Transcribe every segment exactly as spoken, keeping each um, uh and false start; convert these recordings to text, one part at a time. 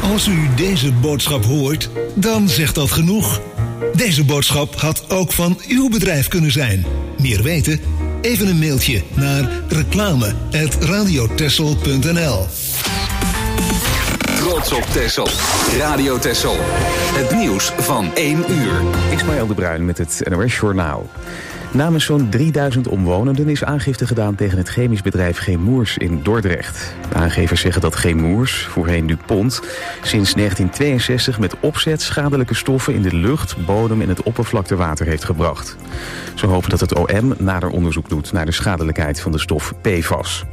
Als u deze boodschap hoort, dan zegt dat genoeg. Deze boodschap had ook van uw bedrijf kunnen zijn. Meer weten? Even een mailtje naar reclame apenstaartje radiotessel punt n l. Trots op Texel. Radio Texel. Het nieuws van één uur. Ismaël de Bruin met het N O S Journaal. Namens zo'n drieduizend omwonenden is aangifte gedaan tegen het chemisch bedrijf Chemours in Dordrecht. De aangevers zeggen dat Chemours, voorheen DuPont, sinds negentien tweeënzestig met opzet schadelijke stoffen in de lucht, bodem en het oppervlaktewater heeft gebracht. Ze hopen dat het O M nader onderzoek doet naar de schadelijkheid van de stof P F A S.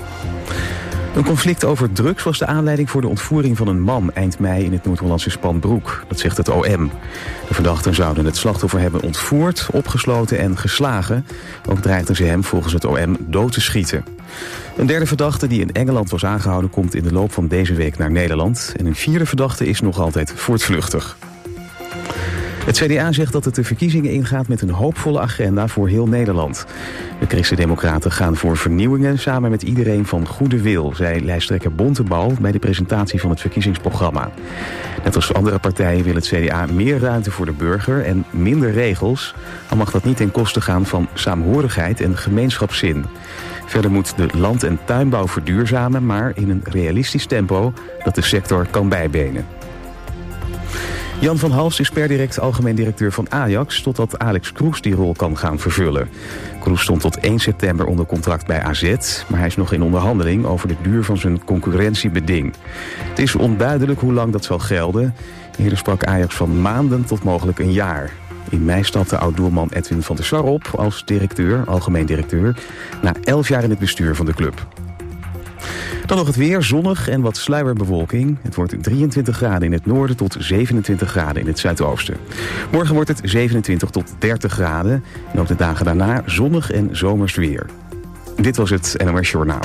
Een conflict over drugs was de aanleiding voor de ontvoering van een man eind mei in het Noord-Hollandse Spanbroek. Dat zegt het O M. De verdachten zouden het slachtoffer hebben ontvoerd, opgesloten en geslagen. Ook dreigden ze hem volgens het O M dood te schieten. Een derde verdachte die in Engeland was aangehouden komt in de loop van deze week naar Nederland. En een vierde verdachte is nog altijd voortvluchtig. Het C D A zegt dat het de verkiezingen ingaat met een hoopvolle agenda voor heel Nederland. De Christen-Democraten gaan voor vernieuwingen samen met iedereen van goede wil, zei lijsttrekker Bontebal bij de presentatie van het verkiezingsprogramma. Net als andere partijen wil het C D A meer ruimte voor de burger en minder regels, al mag dat niet ten koste gaan van saamhorigheid en gemeenschapszin. Verder moet de land- en tuinbouw verduurzamen, maar in een realistisch tempo dat de sector kan bijbenen. Jan van Hals is per direct algemeen directeur van Ajax, totdat Alex Kroes die rol kan gaan vervullen. Kroes stond tot één september onder contract bij A Z, maar hij is nog in onderhandeling over de duur van zijn concurrentiebeding. Het is onduidelijk hoe lang dat zal gelden. Eerder sprak Ajax van maanden tot mogelijk een jaar. In mei stapte oud-doelman Edwin van der Sar op als directeur, algemeen directeur, na elf jaar in het bestuur van de club. Dan nog het weer, zonnig en wat sluierbewolking. Het wordt drieëntwintig graden in het noorden tot zevenentwintig graden in het zuidoosten. Morgen wordt het zevenentwintig tot dertig graden. En ook de dagen daarna zonnig en zomers weer. Dit was het N O S Journaal.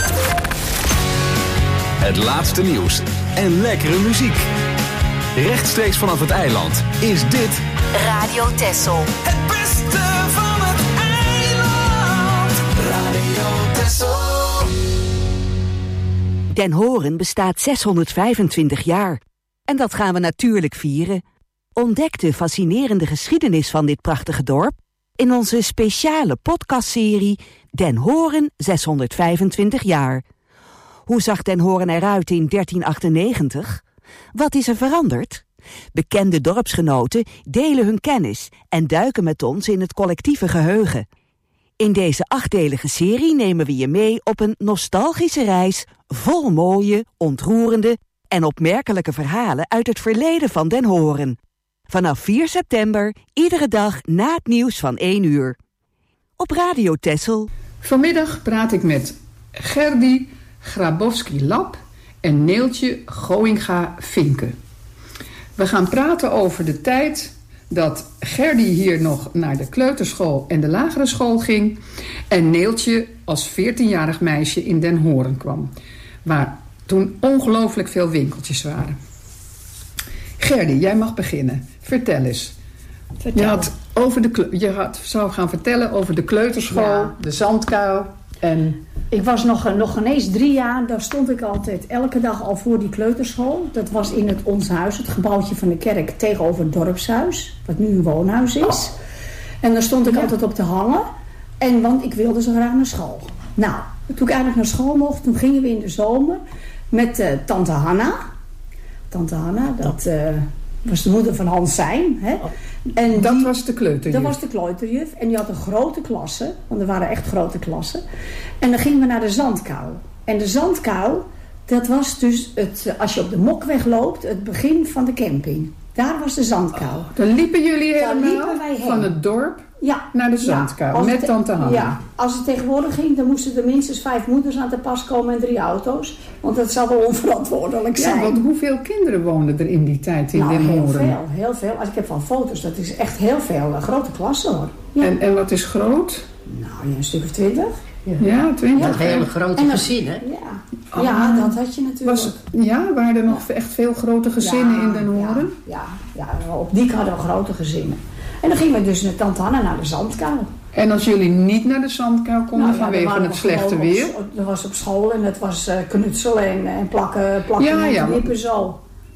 Het laatste nieuws en lekkere muziek. Rechtstreeks vanaf het eiland is dit Radio Texel. Het beste van het eiland. Radio Texel. Den Horen bestaat zeshonderdvijfentwintig jaar. En dat gaan we natuurlijk vieren. Ontdek de fascinerende geschiedenis van dit prachtige dorp in onze speciale podcastserie Den Horen zeshonderdvijfentwintig jaar. Hoe zag Den Horen eruit in dertien achtennegentig? Wat is er veranderd? Bekende dorpsgenoten delen hun kennis en duiken met ons in het collectieve geheugen. In deze achtdelige serie nemen we je mee op een nostalgische reis vol mooie, ontroerende en opmerkelijke verhalen uit het verleden van Den Horen. Vanaf vier september, iedere dag na het nieuws van één uur. Op Radio Texel. Vanmiddag praat ik met Gerdy Grabowski-Lap en Neeltje Gooinga-Vinke. We gaan praten over de tijd dat Gerdy hier nog naar de kleuterschool en de lagere school ging en Neeltje als veertienjarig meisje in Den Horen kwam, waar toen ongelooflijk veel winkeltjes waren. Gerdy, jij mag beginnen. Vertel eens. Vertel. Je, had over de, je had, zou gaan vertellen over de kleuterschool, ja. De zandkuil en... Ik was nog, nog ineens drie jaar, daar stond ik altijd elke dag al voor die kleuterschool. Dat was in het Ons Huis, het gebouwtje van de kerk tegenover het dorpshuis, wat nu een woonhuis is. En daar stond ik ja. altijd op te hangen, en, want ik wilde zo graag naar school. Nou, toen ik eigenlijk naar school mocht, toen gingen we in de zomer met uh, tante Hanna. Tante Hanna, dat uh, was de moeder van Hans Zijn. Hè? En dat die, was de kleuterjuf. Dat was de kleuterjuf. En die had een grote klasse. Want er waren echt grote klassen. En dan gingen we naar de zandkuil. En de zandkuil, dat was dus, het, als je op de Mokweg loopt, het begin van de camping. Daar was de zandkuil. Oh, dan liepen jullie Daar helemaal liepen wij heen. Van het dorp ja. naar de zandkuil. Ja, met te, tante Hanna. Ja, als het tegenwoordig ging, dan moesten er minstens vijf moeders aan te pas komen en drie auto's. Want dat zou wel onverantwoordelijk zijn. Ja, want hoeveel kinderen woonden er in die tijd in nou, Den Horen? heel veel, heel veel. Als ik heb van foto's, dat is echt heel veel. Een grote klasse hoor. Ja. En, en wat is groot? Nou, ja, een stuk of twintig. Ja, ja twintig. Ja, hele grote gezinnen. Ja. Oh, ja, dat had je natuurlijk. Was, ja, waren er nog ja. echt veel grote gezinnen ja, in Den Horen? Ja, ja, ja, op die hadden we grote gezinnen. En dan gingen we dus met tante Hanna naar de zandkuil. En als jullie niet naar de zandkuil konden nou, ja, vanwege het slechte weer? Dat was op school en het was uh, knutselen en, en plakken, plakken ja, met ja, de lippen zo.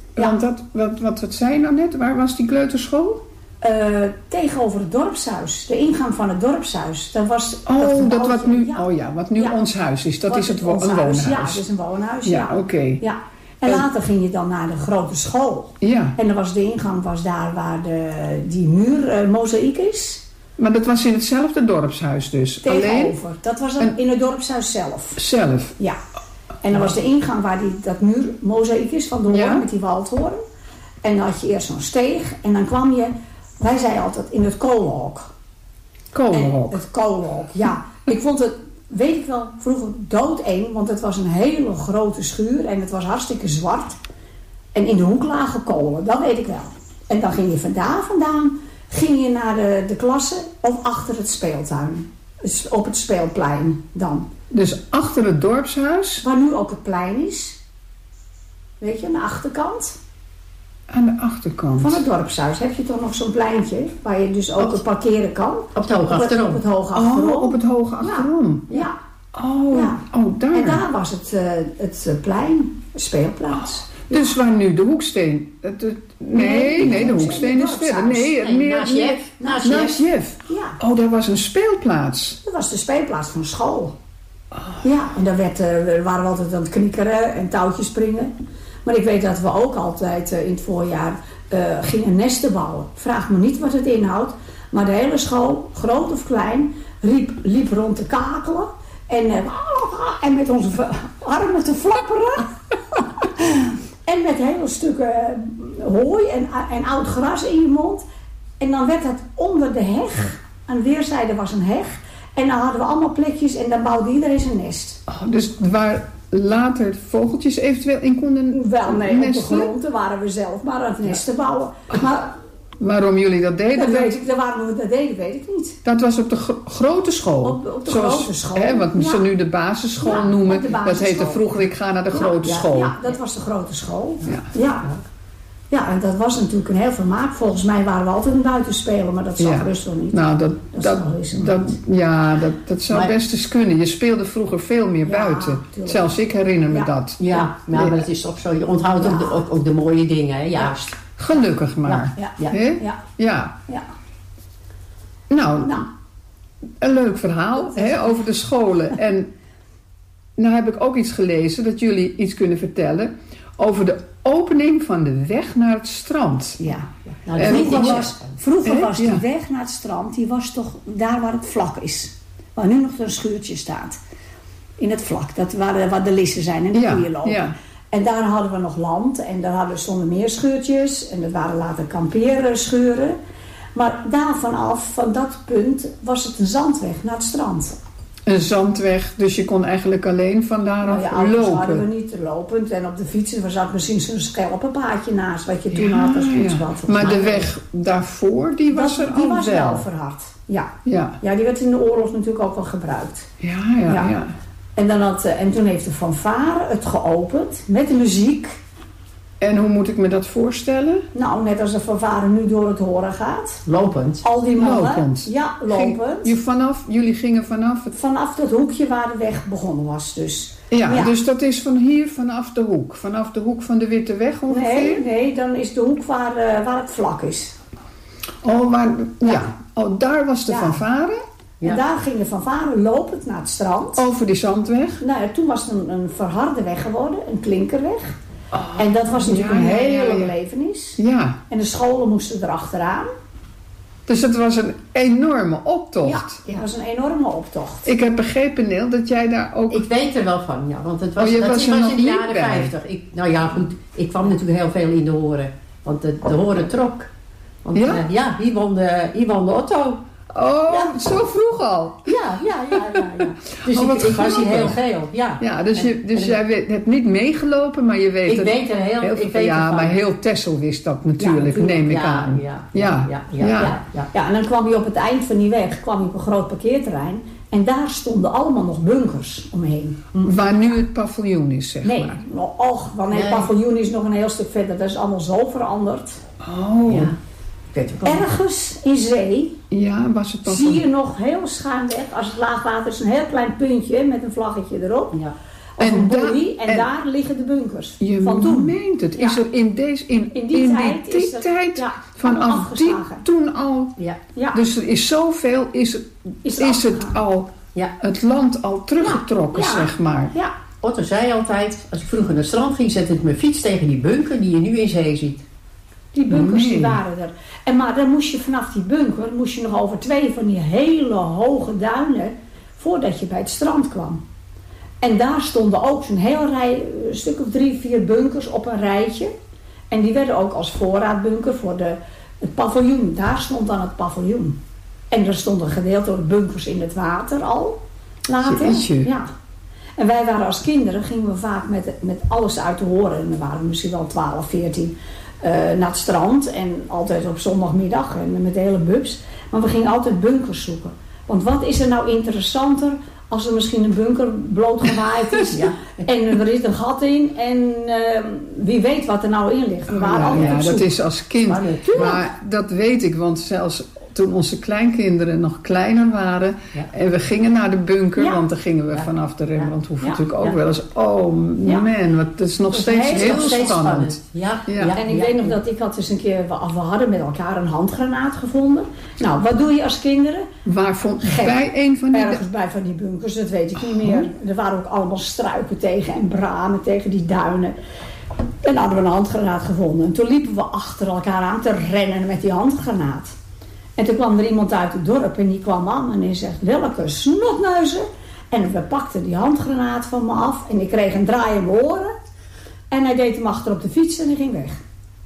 Want dat, wat, wat het zei nou net, waar was die kleuterschool? Uh, tegenover het dorpshuis. De ingang van het dorpshuis. Dat was oh, dat, dat wat nu, ja. oh ja, wat nu ja. ons huis is. Dat wat is het, het een woonhuis. Ja, dat is een woonhuis. Ja, ja. oké. Okay. Ja. En later ging je dan naar de grote school. Ja. En dan was de ingang was daar waar de, die muur uh, mozaïek is. Maar dat was in hetzelfde dorpshuis dus? Tegenover. Alleen? Dat was dan en, in het dorpshuis zelf. Zelf? Ja. En dan was de ingang waar die, dat muur mozaïek is van de hoorn, ja. met die waldhoorn. En dan had je eerst zo'n steeg. En dan kwam je, wij zeiden altijd, in het kolenhok. Kolenhok? Het kolenhok, ja. Ik vond het, weet ik wel, vroeger doodeng. Want het was een hele grote schuur. En het was hartstikke zwart. En in de hoek lagen kolen, dat weet ik wel. En dan ging je vandaar vandaan, ging je naar de, de klasse of achter het speeltuin. Dus op het speelplein dan. Dus achter het dorpshuis? Waar nu ook het plein is. Weet je, aan de achterkant. Aan de achterkant? Van het dorpshuis heb je toch nog zo'n pleintje. Waar je dus ook parkeren kan. Op het hoge achterom. Op het hoge achterom. Oh, op het hoge achterom. Ja. ja. Oh, ja. oh, daar. En daar was het, uh, het plein, de speelplaats. Oh, dus waar nu de hoeksteen... Het, het, nee, nee, nee, de hoeksteen is verder. Nee, nee meer, naast Jeff. Naast Jeff. Jeff. Ja. Oh, daar was een speelplaats. Dat was de speelplaats van school. Oh. Ja, en daar werd, uh, waren we altijd aan het knikkeren en touwtjes springen. Maar ik weet dat we ook altijd uh, in het voorjaar uh, gingen nesten bouwen. Vraag me niet wat het inhoudt. Maar de hele school, groot of klein, riep, liep rond te kakelen. En, uh, en met onze armen te flapperen. En met hele stukken hooi en, en oud gras in je mond. En dan werd het onder de heg. Aan weerszijden was een heg. En dan hadden we allemaal plekjes en dan bouwde iedereen zijn nest. Oh, dus waar later vogeltjes eventueel in konden Wel, nee, nesten? op de grond waren we zelf maar aan het nesten bouwen. Maar waarom jullie dat deden? Dat weet ik, waarom we dat deden, weet ik niet. Dat was op de gro- grote school? Op, op de Zoals, grote school. Hè, wat ja. ze nu de basisschool ja, noemen. de Dat heette vroeger, ik ga naar de ja, grote ja, school. Ja, dat was de grote school. Ja. Ja. Ja, en dat was natuurlijk een heel vermaak. Volgens mij waren we altijd een buitenspelen, maar dat zag ja. Rust wel niet. Nou, dat, dat, dat, dat, ja, dat, dat zou maar, best eens kunnen. Je speelde vroeger veel meer ja, buiten. Tuurlijk. Zelfs ik herinner me ja. dat. Ja, ja. Nou, maar dat is toch zo. Je onthoudt ja. ook, de, ook, ook de mooie dingen, hè? Juist. Gelukkig maar. Ja, ja, ja. ja. ja. ja. Nou, nou, een leuk verhaal hè, over de scholen. En nou heb ik ook iets gelezen dat jullie iets kunnen vertellen over de opening van de weg naar het strand. Ja. Nou, vroeger was, vroeger was die ja. weg naar het strand, die was toch daar waar het vlak is. Waar nu nog een schuurtje staat. In het vlak, dat waar, waar de lissen zijn en de ja. koeien lopen. Ja. En daar hadden we nog land en daar hadden, stonden meer schuurtjes. En dat waren later kampeerschuren. Maar daar vanaf, van dat punt, was het een zandweg naar het strand. Een zandweg, dus je kon eigenlijk alleen van daaraf nou ja, lopen. hadden we niet lopend. En op de fietsen zat misschien zo'n schelpenpaadje naast, wat je toen ja, had als fietspad. Ja. Maar de weg daarvoor, die was dat, er die al was wel? wel verhard. Ja. Ja. ja, die werd in de oorlog natuurlijk ook wel gebruikt. Ja, ja, ja. ja. En, dan had, en toen heeft de fanfare het geopend met de muziek. En hoe moet ik me dat voorstellen? Nou, net als de fanfare nu door het horen gaat. Lopend. Al die mannen. Lopend. Ja, lopend. Ging, je vanaf, jullie gingen vanaf het... Vanaf dat hoekje waar de weg begonnen was dus. Ja, ja, dus dat is van hier vanaf de hoek. Vanaf de hoek van de Witte Weg ongeveer? Nee, nee, dan is de hoek waar, uh, waar het vlak is. Oh, maar, ja. ja. Oh, daar was de ja. fanfare? Ja. En daar ging de fanfare lopend naar het strand. Over die zandweg? Nou ja, toen was het een, een verharde weg geworden, een klinkerweg. Oh, en dat was natuurlijk ja, een hele ja, ja. belevenis. Ja. En de scholen moesten erachteraan. Dus het was een enorme optocht. Ja, het was een enorme optocht. Ik heb begrepen, Neel, dat jij daar ook... Ik weet er wel van, ja. Want het was, oh, dat was, was in de jaren vijftig. Ik, nou ja, goed. Ik kwam natuurlijk heel veel in de horen. Want de, de horen trok. Want ja? Uh, ja, hier won de, hier won de Otto. Oh, ja. Zo vroeg al? Ja, ja, ja, ja. ja. Dus oh, ik, ik was hier heel geel, ja. Ja, dus, je, dus en, jij weet, hebt niet meegelopen, maar je weet... Ik het, weet er heel, heel ik weet Ja, ervan. maar heel Texel wist dat natuurlijk, ja, neem ik ja, aan. Ja ja ja, ja, ja, ja, ja. Ja, en dan kwam je op het eind van die weg, kwam je op een groot parkeerterrein. En daar stonden allemaal nog bunkers omheen. Waar nu het paviljoen is, zeg nee, maar. Nee, och, want het nee. paviljoen is nog een heel stuk verder. Dat is allemaal zo veranderd. Oh. Ja. Ergens in zee ja, was het zie je nog heel schuin weg, als het laagwater is, een heel klein puntje met een vlaggetje erop. Ja. Of En een da- boei. En, en- daar liggen de bunkers. Je van toen. meent het. Ja. Is er in, deze, in, In die in tijd die, is dat- tijd ja, vanaf allemaal die, afgeslagen. toen al. Ja. Ja, Dus er is zoveel, is, is, is het afgegaan. al, Ja. het land al teruggetrokken, Ja. zeg maar. Ja, Otto zei altijd, als ik vroeger naar het strand ging, zette ik mijn fiets tegen die bunker die je nu in zee ziet. die bunkers Nee. die waren er. En maar dan moest je vanaf die bunker, moest je nog over twee van die hele hoge duinen, voordat je bij het strand kwam. En daar stonden ook zo'n heel rij, een stuk of drie, vier bunkers op een rijtje. En die werden ook als voorraadbunker voor de, het paviljoen. Daar stond dan het paviljoen. En er stonden gedeeltelijke bunkers in het water al, later. Jeetje. Ja. En wij waren als kinderen, gingen we vaak met, met alles uit te horen. En dan waren we misschien wel twaalf, veertien uh, naar het strand. En altijd op zondagmiddag en met de hele bubs. Maar we gingen altijd bunkers zoeken. Want wat is er nou interessanter als er misschien een bunker blootgewaaid is Ja. en er zit een gat in en uh, wie weet wat er nou in ligt. We waren Ja, altijd ja, op zoek. dat is als kind. Maar natuurlijk. Maar dat weet ik, want zelfs toen onze kleinkinderen nog kleiner waren Ja. en we gingen naar de bunker, Ja. want dan gingen we Ja. vanaf de Rembrandthoef Ja. natuurlijk ook Ja. wel eens. Oh Ja. man, wat, dat is nog Dat is steeds heel- heel, Nog steeds spannend. Ja. Ja. Ja. En ik Ja. weet nog dat ik had dus een keer, we we hadden met elkaar een handgranaat gevonden. Nou, wat doe je als kinderen? Waar vond Gek. bij een van die... Ergens bij van die bunkers, dat weet ik niet meer. Er waren ook allemaal struiken tegen en bramen tegen die duinen. En dan hadden we een handgranaat gevonden. En toen liepen we achter elkaar aan te rennen met die handgranaat. En toen kwam er iemand uit het dorp en die kwam aan en die zegt, welke snotneuzen. En we pakten die handgranaat van me af en ik kreeg een draai in mijn oren. En hij deed hem achter op de fiets en hij ging weg.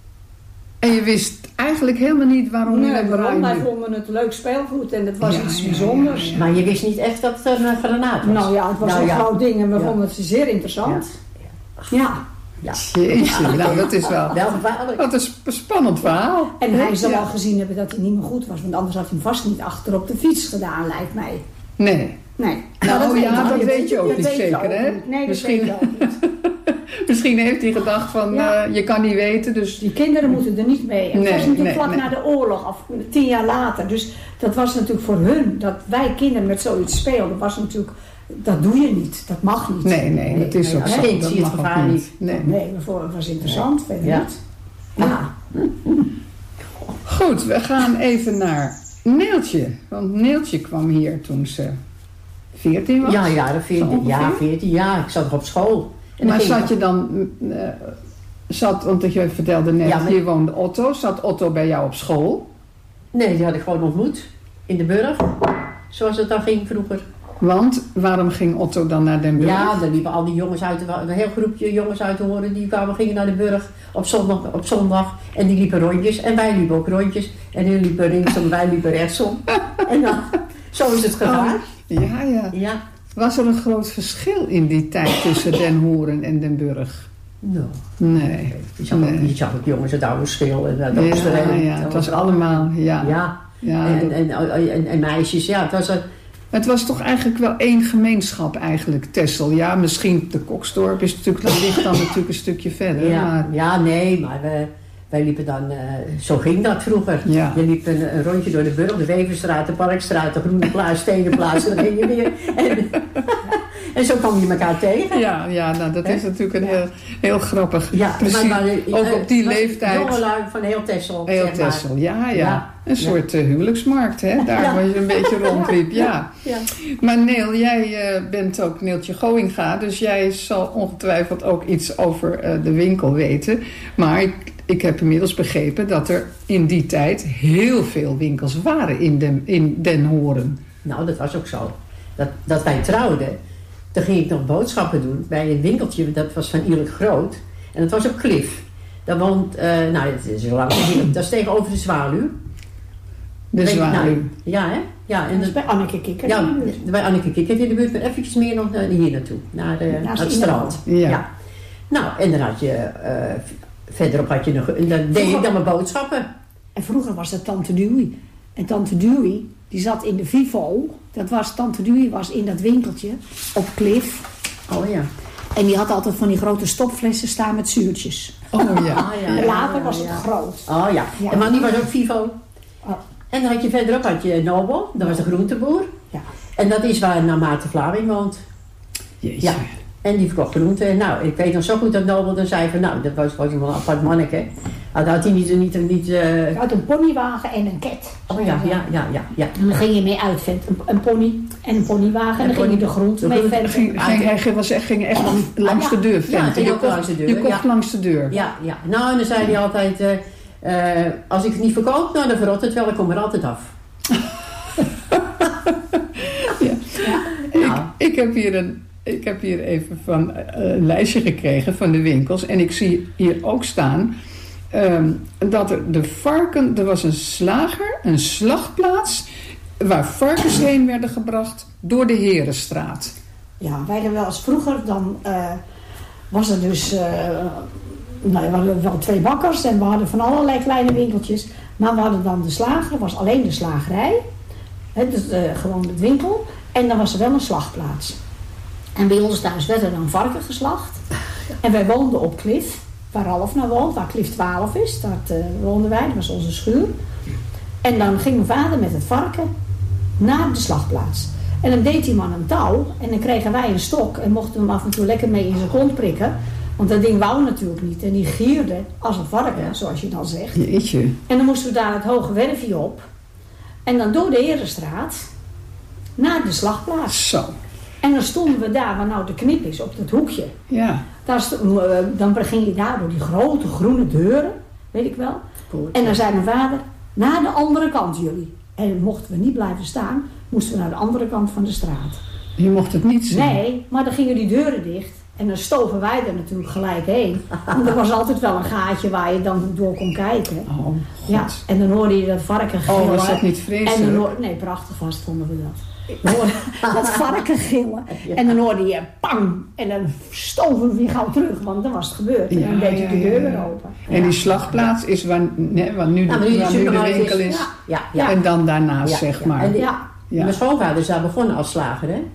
En je wist eigenlijk helemaal niet waarom je Nee, dat waarom? Wij draaide. vonden het leuk speelgoed en dat was Ja, iets ja, bijzonders. ja, ja. Maar je wist niet echt dat het een granaat was. Nou ja, het was Nou een ja. groot ding en we Ja. vonden het zeer interessant. Ja. Ja. Jeetje, nou dat is wel... Wel gevaarlijk. Wat een sp- spannend verhaal. En hij zal Ja. al gezien hebben dat hij niet meer goed was, want anders had hij hem vast niet achter op de fiets gedaan, lijkt mij. Nee. Nee. Nou, Maar ja, weet dat je weet je ook niet weet je zeker, ook hè? niet. Nee, dat Misschien- weet je ook niet. Misschien heeft hij gedacht van, Ja. eh, je kan niet weten, dus... Die kinderen moeten er niet mee. En het Nee, was natuurlijk nee, vlak nee. na de oorlog, of tien jaar later. Dus dat was natuurlijk voor hun, dat wij kinderen met zoiets speelden, was natuurlijk, dat doe je niet. Dat mag niet. Nee, nee, dat is nee, ook als zo. kind Dat zie je het mag ook gevaar niet. Nee. Nee, maar voor, het was interessant, verder Ja. niet. Ja. Goed, we gaan even naar Neeltje. Want Neeltje kwam hier toen ze veertien was. Ja, jaren Zo veertien. ongeveer? Ja, veertien. Ja, ik zat nog op school. En Maar dan ging zat je dan... eh, zat, want je vertelde net, Ja, maar- hier woonde Otto. Zat Otto bij jou op school? Nee, die had ik gewoon ontmoet. In de burg. Zoals het dan ging vroeger. Want waarom ging Otto dan naar Den Burg? Ja, dan liepen al die jongens uit, de- een heel groepje jongens uit te horen. Die kwamen, gingen naar de burg op zondag, op zondag. En die liepen rondjes. En wij liepen ook rondjes. En die liepen linksom, wij liepen rechtsom. En dan, zo is het gegaan. Oh, ja, ja. Ja. Was er een groot verschil in die tijd tussen Den Horen en Den Burg? Nou, Nee. je zag, ook, Nee. je zag ook jongens uit oude schil. En dat Ja, was er een- ja, het was allemaal, ja. Ja. Ja, en, dat- en, en, en meisjes, ja. Het was een, Het was toch eigenlijk wel één gemeenschap eigenlijk, Texel. Ja, misschien de Koksdorp is natuurlijk, dat ligt dan natuurlijk een stukje verder. ja, Maar, ja, nee, maar we, wij liepen dan, uh, zo ging dat vroeger. Ja. Je liep een, een rondje door de burg, de Weverstraat, de Parkstraat, de Groene Plaats, Stenenplaats, en dan ging je weer. En, en zo kwam je elkaar tegen. ja, ja nou, dat is natuurlijk een heel, heel grappig. Ja, Precies, maar, maar, ook eh, op die was leeftijd. Jongelui van heel Texel, Heel zeg maar. Texel, ja, ja. Ja. Een soort eh, huwelijksmarkt, hè? Daar Ja. waar je een beetje rondliep, ja. Ja. Maar Neel, jij uh, bent ook Neeltje Goinga, dus jij zal ongetwijfeld ook iets over uh, de winkel weten. Maar ik, ik heb inmiddels begrepen dat er in die tijd heel veel winkels waren in Den, in Den Horen. Nou, dat was ook zo. Dat, dat wij trouwden, toen ging ik nog boodschappen doen bij een winkeltje, dat was van Ierlijk Groot. En dat was op Klif. Daar woont, uh, nou, het is heel lang geleden, dat is tegenover de Zwaluw. De Weet je, Zwaluw. nou, ja, hè? Ja, en Dat is dat, bij Anneke Kikker. ja, in de buurt. bij Anneke Kikker in de buurt, maar eventjes meer nog naar hier naartoe, naar, uh, naar het strand. Ja. Nou, en dan had je, uh, verderop had je nog, en dan deed ik dan mijn boodschappen. En vroeger was dat Tante Dewey. En Tante Dewey, die zat in de Vivo. Dat was, Tante Dewey was in dat winkeltje op Klif. Oh ja. En die had altijd van die grote stopflessen staan met zuurtjes. Oh ja. Ah, ja, En later ja, was ja. het groot. Oh ja, Ja. en maar die was ook Vivo. Oh. En dan had je verderop had je Nobel, dat was de groenteboer. Ja. En dat is waar nou Maarten Vlaming woont. Jeetje. Ja. En die verkocht groenten. Nou, ik weet nog zo goed dat Nobel dan zei van, nou, dat was, was wel een apart manneke. Had, had hij niet... niet, niet uh... Hij had een ponywagen en een ket. Oh ja, ja, ja, ja, ja. En dan ging je mee uitventen. Een, een pony en een ponywagen. En dan ging je de groenten mee venten. Ging, ging, hij was echt, ging echt langs de deur venten. Ja, je, je kocht, langs de deur. je kocht ja. langs de deur. Ja, ja. Nou, en dan zei hij altijd... Uh, uh, als ik het niet verkoop, nou dan verrot het wel. Ik kom er altijd af. ja. Ja. Ik, ik, heb hier een, ik heb hier even van uh, een lijstje gekregen van de winkels. En ik zie hier ook staan... Um, dat er de varken... Er was een slager, een slagplaats... waar varkens heen werden gebracht door de Herenstraat. Ja, wij hadden wel eens vroeger... Dan uh, was er dus... Uh, nou, we hadden wel twee bakkers... en we hadden van allerlei kleine winkeltjes... maar we hadden dan de slager... was alleen de slagerij... He, dus uh, gewoon het winkel... en dan was er wel een slagplaats. En bij ons thuis werd er dan varken geslacht... en wij woonden op Klif... waar Ralf nou woont, waar Klif twaalf is. Dat uh, woonden wij, dat was onze schuur. En dan ging mijn vader met het varken naar de slagplaats. En dan deed die man een touw en dan kregen wij een stok... en mochten we hem af en toe lekker mee in zijn kont prikken. Want dat ding wou natuurlijk niet. En die gierde als een varken, zoals je dan zegt. Jeetje. En dan moesten we daar het hoge werfje op. En dan door de Herenstraat naar de slagplaats. Zo. En dan stonden we daar waar nou de knip is, op dat hoekje. Ja. Daar st- dan ging je daar door die grote groene deuren, weet ik wel. Goed, en dan zei mijn vader, naar de andere kant jullie. En dan mochten we niet blijven staan, moesten we naar de andere kant van de straat. Je mocht het niet zien. Nee, maar dan gingen die deuren dicht. En dan stoven wij er natuurlijk gelijk heen. Want er was altijd wel een gaatje waar je dan door kon kijken. Oh, God. Ja, en dan hoorde je dat varken gillen. Oh, was dat niet vreselijk? En dan hoorde, nee, prachtig vast vonden we dat. Dan hoorde dat varken gillen. Ja. En dan hoorde je pang. En dan stoven we weer gauw terug, want dan was het gebeurd. En ja, dan deed je ja, de deur ja, weer ja. open. En die slagplaats is waar, nee, waar nu, de, Nou, waar nu de winkel is. Ja, ja, ja. En dan daarnaast, ja, zeg ja. maar. En die, Ja. Ja. Mijn schoonvader is daar begonnen als slager, hè?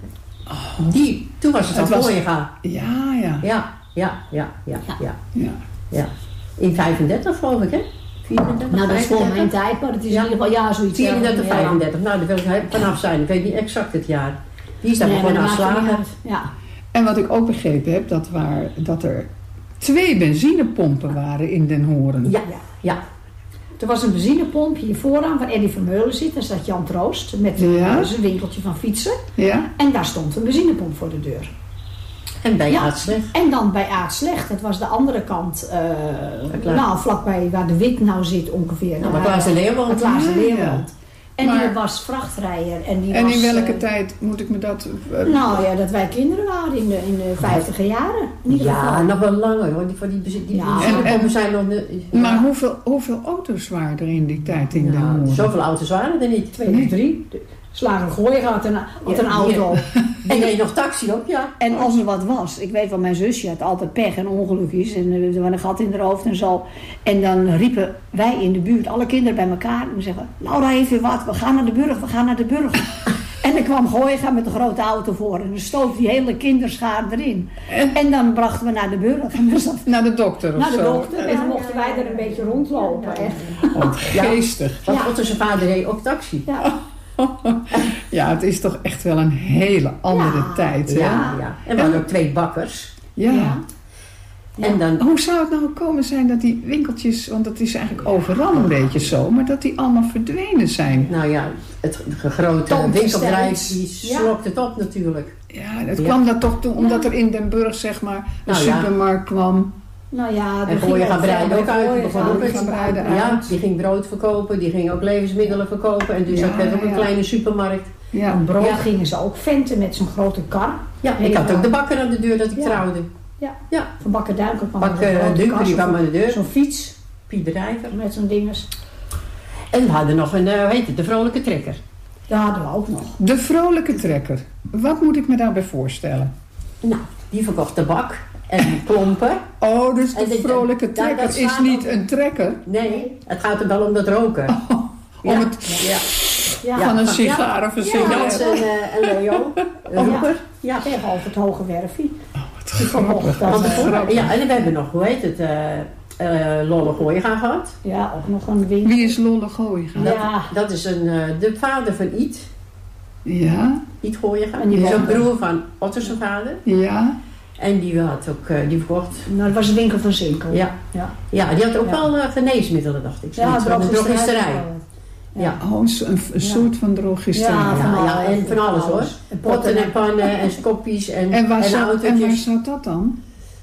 Die, toen was het al Het was- voor je gaan. Ja, ja. Ja, ja, ja, ja, ja, ja. ja. In vijfendertig geloof ik, hè? vierendertig, Nou, dat is voor mijn vijfendertig? tijd, maar het is Ja. in ieder geval ja, zoiets. vierendertig, Ja. vijfendertig. Nou, daar wil ik vanaf zijn. Ik weet niet exact het jaar. Die is daar Nee, begonnen maar als dat maakt slager. niet uit. Ja. En wat ik ook begrepen heb, dat, waar, dat er twee benzinepompen waren in Den Horen. Ja, ja. Er was een benzinepomp hier vooraan waar Eddie Vermeulen zit. Daar zat Jan Troost met Ja. zijn winkeltje van fietsen. Ja? En daar stond een benzinepomp voor de deur. En bij Ja. Aartsleg. En dan bij Aartslecht, dat was de andere kant, uh, klaar. nou vlakbij waar de Wit nou zit ongeveer. Nou, waar Klaas de Leer woont. Waar Klaas de Ja, Leer ja. woont. En Maar- die was vrachtrijder. En, die En was, in welke uh, tijd moet ik me dat... Uh, Nou ja, dat wij kinderen waren in de, in de vijftiger jaren. In ieder Ja, geval. nog wel langer hoor. Die, voor die, die, die Ja. benzinepompen En- en- zijn nog... ne- ja. Maar hoeveel, hoeveel auto's waren er in die tijd in Den Nou, Horen? zoveel auto's waren er niet. Twee of drie. De Slager Gooi had een, had Ja, een auto. En reed nog taxi ook, ja. En als er wat was, ik weet wel, mijn zusje had altijd pech en ongelukjes en er was een gat in haar hoofd en zo. En dan riepen wij in de buurt, alle kinderen bij elkaar en zeggen, Laura heeft weer wat, we gaan naar de burg, we gaan naar de burg. En dan kwam Gooiga met een grote auto voor en dan stoof die hele kinderschaar erin. En- En dan brachten we naar de burg en dus dat, Naar de dokter of naar de zo? dokter en dan mochten wij er een beetje rondlopen. En, Oh, geestig. Want Ja. Otto zijn vader reed ook taxi. ja, Ja, het is toch echt wel een hele andere Ja. tijd, hè? Ja, ja. En we hadden ook twee bakkers. Ja. Ja. En dan... Hoe zou het nou komen zijn dat die winkeltjes, want dat is eigenlijk overal een beetje zo, maar dat die allemaal verdwenen zijn? Nou ja, het grote Toonverstellings. winkelbedrijf die Ja. slokt het op natuurlijk. Ja, het Ja. kwam dat toch toen, omdat er in Den Burg, zeg maar, een Nou ja. supermarkt kwam. nou ja, En Gooien gaan breiden ook uit. Die begon ook Gooien gaan breiden uit. Ja, die ging brood verkopen, die ging ook levensmiddelen verkopen. En dus Ja, dat werd ook een ja. kleine supermarkt. Ja, Aan brood Ja. gingen ze ook venten met zo'n grote kar. Ja, ik had ook de bakker aan de deur dat ik Ja. trouwde. Ja. Ja. Van Bakker Duinker kwam Bak er een uh, grote Dunker, kar, die zo'n- kwam aan de deur. Zo'n fiets Piet Bedrijver. met zo'n dinges. En we hadden nog een, uh, hoe heet het, de vrolijke trekker. Dat hadden we ook nog. de vrolijke trekker. Wat moet ik me daarbij voorstellen? Nou, die verkocht tabak en klompen. Oh, dus En de dit- vrolijke ja, trekker dat is staat niet ook- een trekker Nee, het gaat er wel om dat roken. om Ja. het Ja. Ja, van een ja. sigaar of een Jans sigaret. en, uh, en Leo, een roeper. Ja. tegenover het Hoge Werfie. Wat Die verkocht grappig. dat, Want eh, tevoren- ja, en we hebben nog, hoe heet het, uh, uh, Lolle Gooi gaan gehad. Ja, ook nog een winkel. Wie is Lolle Gooiega? Dat, Ja. dat is een, uh, de vader van Iet. Ja, Iet Gooiega. En die Die is ook woonde- broer van Otto zijn vader. ja. En die had ook, uh, die verkocht. Nou, dat was een winkel van Zinkel. Ja. Ja. Ja, die had ook Ja. wel uh, geneesmiddelen, dacht ik. Ja, drogisterij. drogisterij. Ja. Ja. Oh, een, een Ja. soort van drogisterij. Ja, Ja, van ja, en van alles hoor. En Potten en pannen en skopjes en, En waar, en zat, en waar autootjes. zat dat dan?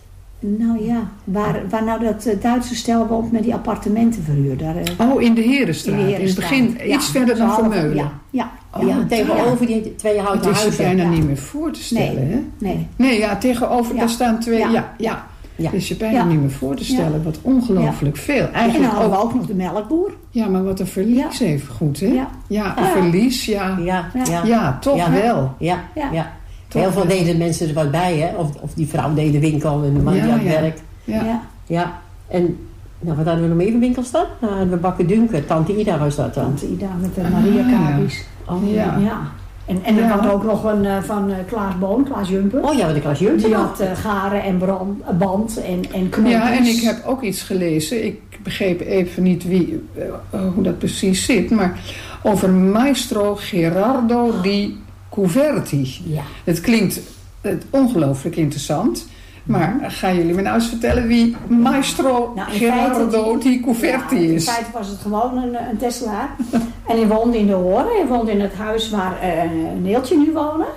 Nou ja, waar, waar nou dat uh, Duitse stel woont met die appartementenverhuur. Daar, uh, Oh, in de Herenstraat. in de In het Herenstraat. begin Ja. iets verder dan Zo half- Vermeulen. Ja, ja. Oh, Ja, tegenover die twee Het houten is je huizen. bijna ja. niet meer voor te stellen, hè? Nee. Nee, ja, tegenover, Ja. daar staan twee, ja, Ja. ja. Ja. Het is je bijna Ja. niet meer voor te stellen. Wat ongelooflijk veel. En dan Eigenlijk hadden we ook, ook nog de melkboer. ja, maar wat een verlies even goed, hè? Ja. Ja, een Ja. verlies, ja. Ja, ja, Ja. ja. Ja, toch Ja. wel. ja, Ja. ja. Toch Heel veel wel. deden mensen er wat bij, hè. Of, of die vrouw deed de winkel en de man Ja, die had ja. werk. Ja. Ja. Ja. En nou, wat hadden we nog meer voor winkels dan? Nou, we bakken Dunker. Tante Ida was dat dan. Tante Ida met de Maria Kabis. Oh, Ja. Ja. En, en er Ja. had ook nog een uh, van uh, Klaas Boon, Klaas Jumper. oh ja, wat de klas Jumper Die nog. had uh, garen en brand, uh, band en, en knoopjes. Ja, en ik heb ook iets gelezen. Ik begreep even niet wie, uh, hoe dat precies zit. Maar over Maestro Gerardo di Cuverti. Ja. Het klinkt uh, ongelooflijk interessant. Maar gaan jullie me nou eens vertellen wie Maestro Nou, in Gerardo feite- di Cuverti Ja, in is? feite was het gewoon een, een Tesselaar. En hij woonde in de Horen. Hij woonde in het huis waar uh, Neeltje nu woonde.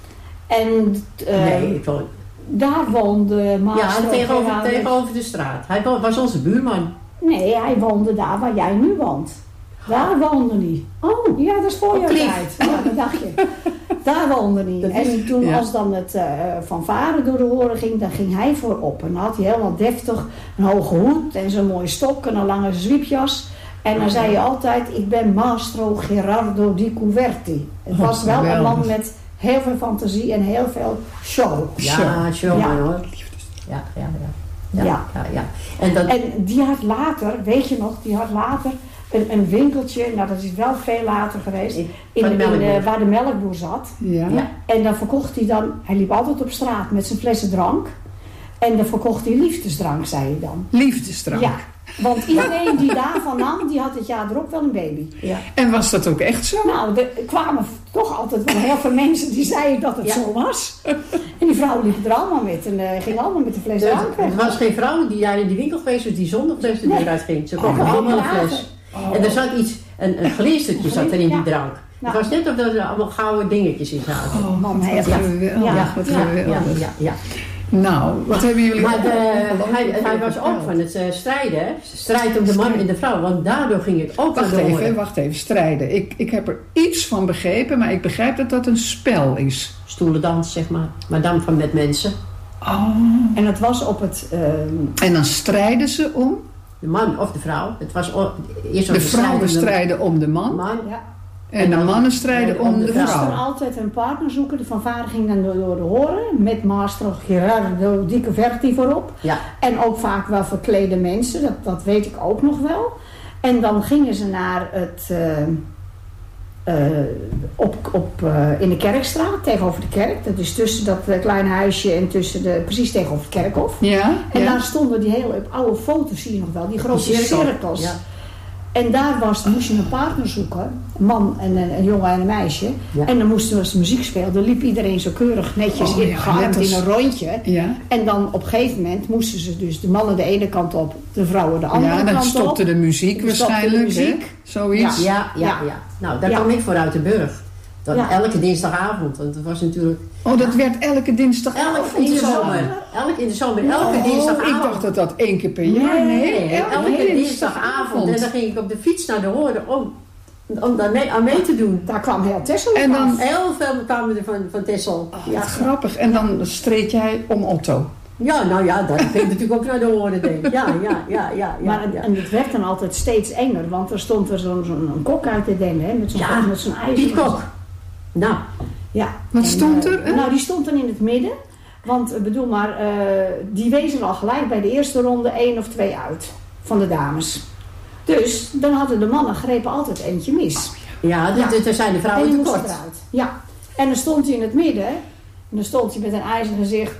En uh, Nee, ik wil... daar woonde Maestro Ja, tegenover, Gerardo. tegenover de straat. Hij wa- was onze buurman. Nee, hij woonde daar waar jij nu woont. Daar woonde hij. Oh, Ja, dat is voor Op jouw Klif. tijd. Ja, dat dacht je. Daar woonde hij. Dat En toen ja. als dan het uh, van varen door de horen ging, dan ging hij voorop. En dan had hij helemaal deftig een hoge hoed en zo'n mooie stok en een lange zwiepjas. En dan zei je altijd, ik ben Maestro Gerardo di Cuverti. Het was Oh, wel een geweldig. man met heel veel fantasie en heel veel show. ja, showman Ja. hoor. Ja, ja, ja. Ja, Ja. ja, ja. En dat... En die had later, weet je nog, die had later een, een winkeltje, nou dat is wel veel later geweest, In- in, van de in, melkboer. eh, waar de melkboer zat. Ja. Ja. En dan verkocht hij dan, hij liep altijd op straat met zijn flessen drank. En dan verkocht hij liefdesdrank, zei hij dan. Liefdesdrank. Ja, want iedereen die daarvan nam, die had het jaar erop wel een baby. Ja. En was dat ook echt zo? Nou, er kwamen toch altijd wel heel veel mensen die zeiden dat het Ja. zo was. En die vrouw liep er allemaal met en uh, ging allemaal met de fles Er, drank weg. er was geen vrouw die daar in die winkel geweest was die zonder fles de deur Nee. uit ging. Ze Oh, kochten nee, allemaal een later. fles. En er zat iets, een, een glinstertje zat er in die Ja. drank. Nou. Het was net of er allemaal gouden dingetjes in zaten. Oh, Man, wat hij heeft- geweldig. Ja. Wat ja, geweldig. ja, ja. Nou, wat hebben jullie... Maar de, ongelooflijk hij, hij veel was ook verteld. van het uh, strijden, hè? Strijd om de man en de vrouw, want daardoor ging het ook Wacht naar de even, horen. wacht even, strijden. Ik, ik heb er iets van begrepen, maar ik begrijp dat dat een spel is. Stoelendans, zeg maar, maar dan van met mensen. Oh. En het was op het... ehm, En dan strijden ze om. De man of de vrouw. Het was o- eerst De was strijd om vrouwen strijden om de man. man. ja. En de mannen strijden om de Er moest er vrouw. altijd een partner zoeken. De fanfare ging dan door, door de horen. Met Maestro Gerardo di Cuverti voorop. Ja. En ook vaak wel verklede mensen. Dat, dat weet ik ook nog wel. En dan gingen ze naar het... eh, eh, op, op, eh, in de Kerkstraat, tegenover de kerk. Dat is tussen dat eh, kleine huisje en tussen de... Precies tegenover het kerkhof. Ja? En ja. daar stonden die hele oude foto's, zie je nog wel. Die grote Die cirkel. cirkels. Ja. En daar was, moest je een partner zoeken. Een man en een, een jongen en een meisje. Ja. En dan moesten we als de muziek speelde, liep iedereen zo keurig netjes Oh, in, ja, gearmd net als- in een rondje. Ja. En dan op een gegeven moment moesten ze dus de mannen de ene kant op, de vrouwen de andere Ja, dan kant stopte op. de muziek Dan stopte de waarschijnlijk, muziek. hè? Zoiets. Ja, ja, ja. Ja. Nou, daar Ja. kwam ik voor uit de Burg. Dat Ja. elke dinsdagavond, want het was natuurlijk... Oh, dat werd elke dinsdag. Elk in de zomer. Elk in de zomer, elke Oh, dinsdagavond. ik dacht dat dat één keer per jaar. Nee, Nee, elke dinsdagavond. En dan ging ik op de fiets naar de Hoorde om, om daar mee, aan mee te doen. Daar kwam heel Tessel En op dan- af. Heel veel kwamen er van, van Texel. Ja, grappig. En dan streed jij om Otto. Ja, nou ja, dat ging natuurlijk ook naar de Hoorde, denk ik. Ja, ja, ja, ja. ja, Maar het, ja. en het werd dan altijd steeds enger, want er stond er zo'n zo'n kok uit te den, hè, met zo'n Ja, met zo'n ijzer. Piet Kok. Nou, Ja. Wat En, stond eh, er, hè? nou, die stond dan in het midden. Want ik bedoel maar, eh, die wezen al gelijk bij de eerste ronde één of twee uit van de dames. Dus dan hadden de mannen grepen altijd eentje mis. ja, Ja. d- d- daar zijn de En vrouwen die moest tekort. eruit. Ja. En dan stond hij in het midden. En dan stond hij met een ijzer gezicht.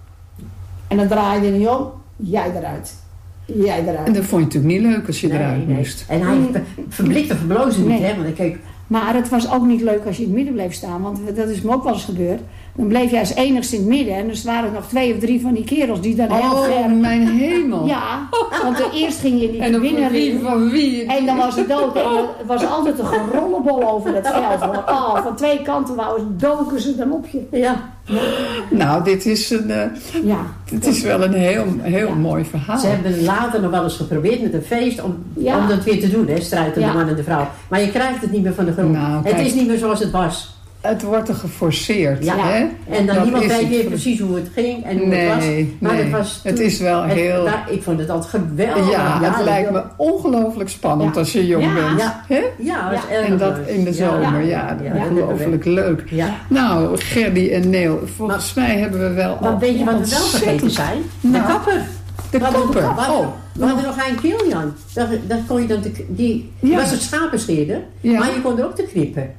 En dan draaide hij om. Jij eruit. Jij En eruit. dat vond je natuurlijk niet leuk als je Nee, eruit nee. moest. En hij ver- verblikte verblozen niet, Nee. hè, want ik keek Maar het was ook niet leuk als je in het midden bleef staan. Want dat is me ook wel eens gebeurd. Dan bleef jij als enigste in het midden. En dus waren er nog twee of drie van die kerels die dan heel Oh, ver... mijn hemel. Ja, want eerst ging je En die dan van wie, binnen. van wie? En dan was het dood. En er was altijd een gerollenbol over het veld. Hoor. Oh, van twee kanten wou, doken ze dan op je. Ja. Nou, dit is, een, uh, Ja. dit is wel een heel, heel Ja. mooi verhaal. Ze hebben later nog wel eens geprobeerd met een feest om, Ja. om dat weer te doen, hè, strijd tussen Ja. de man en de vrouw. Maar je krijgt het niet meer van de grond. Nou, het kijk. is niet meer zoals het was. Het wordt er geforceerd. Ja. Hè? En dan Dat niemand is weet het meer voor- precies hoe het ging en hoe het was. Nee, Maar nee. het was Het toen- is wel het- heel... daar- ik vond het altijd geweldig. Ja, het dat lijkt wil- me ongelooflijk spannend Ja. als je jong Ja. bent. Ja. Hè? Ja, dat is Ja. erg En dat leuk. in de zomer, ja, ja, ongelooflijk leuk. Ja. Nou, Gerdy en Neel, volgens mij hebben we wel... Maar weet je wat we wel ontzettend- vergeten zijn? De Nou, kapper. De We hadden- kapper. We hadden, Oh, we hadden nog een Kilian. Dat, dat kon je dan te, die Ja. was het schapenscheerder, Ja. maar je kon er ook te knippen.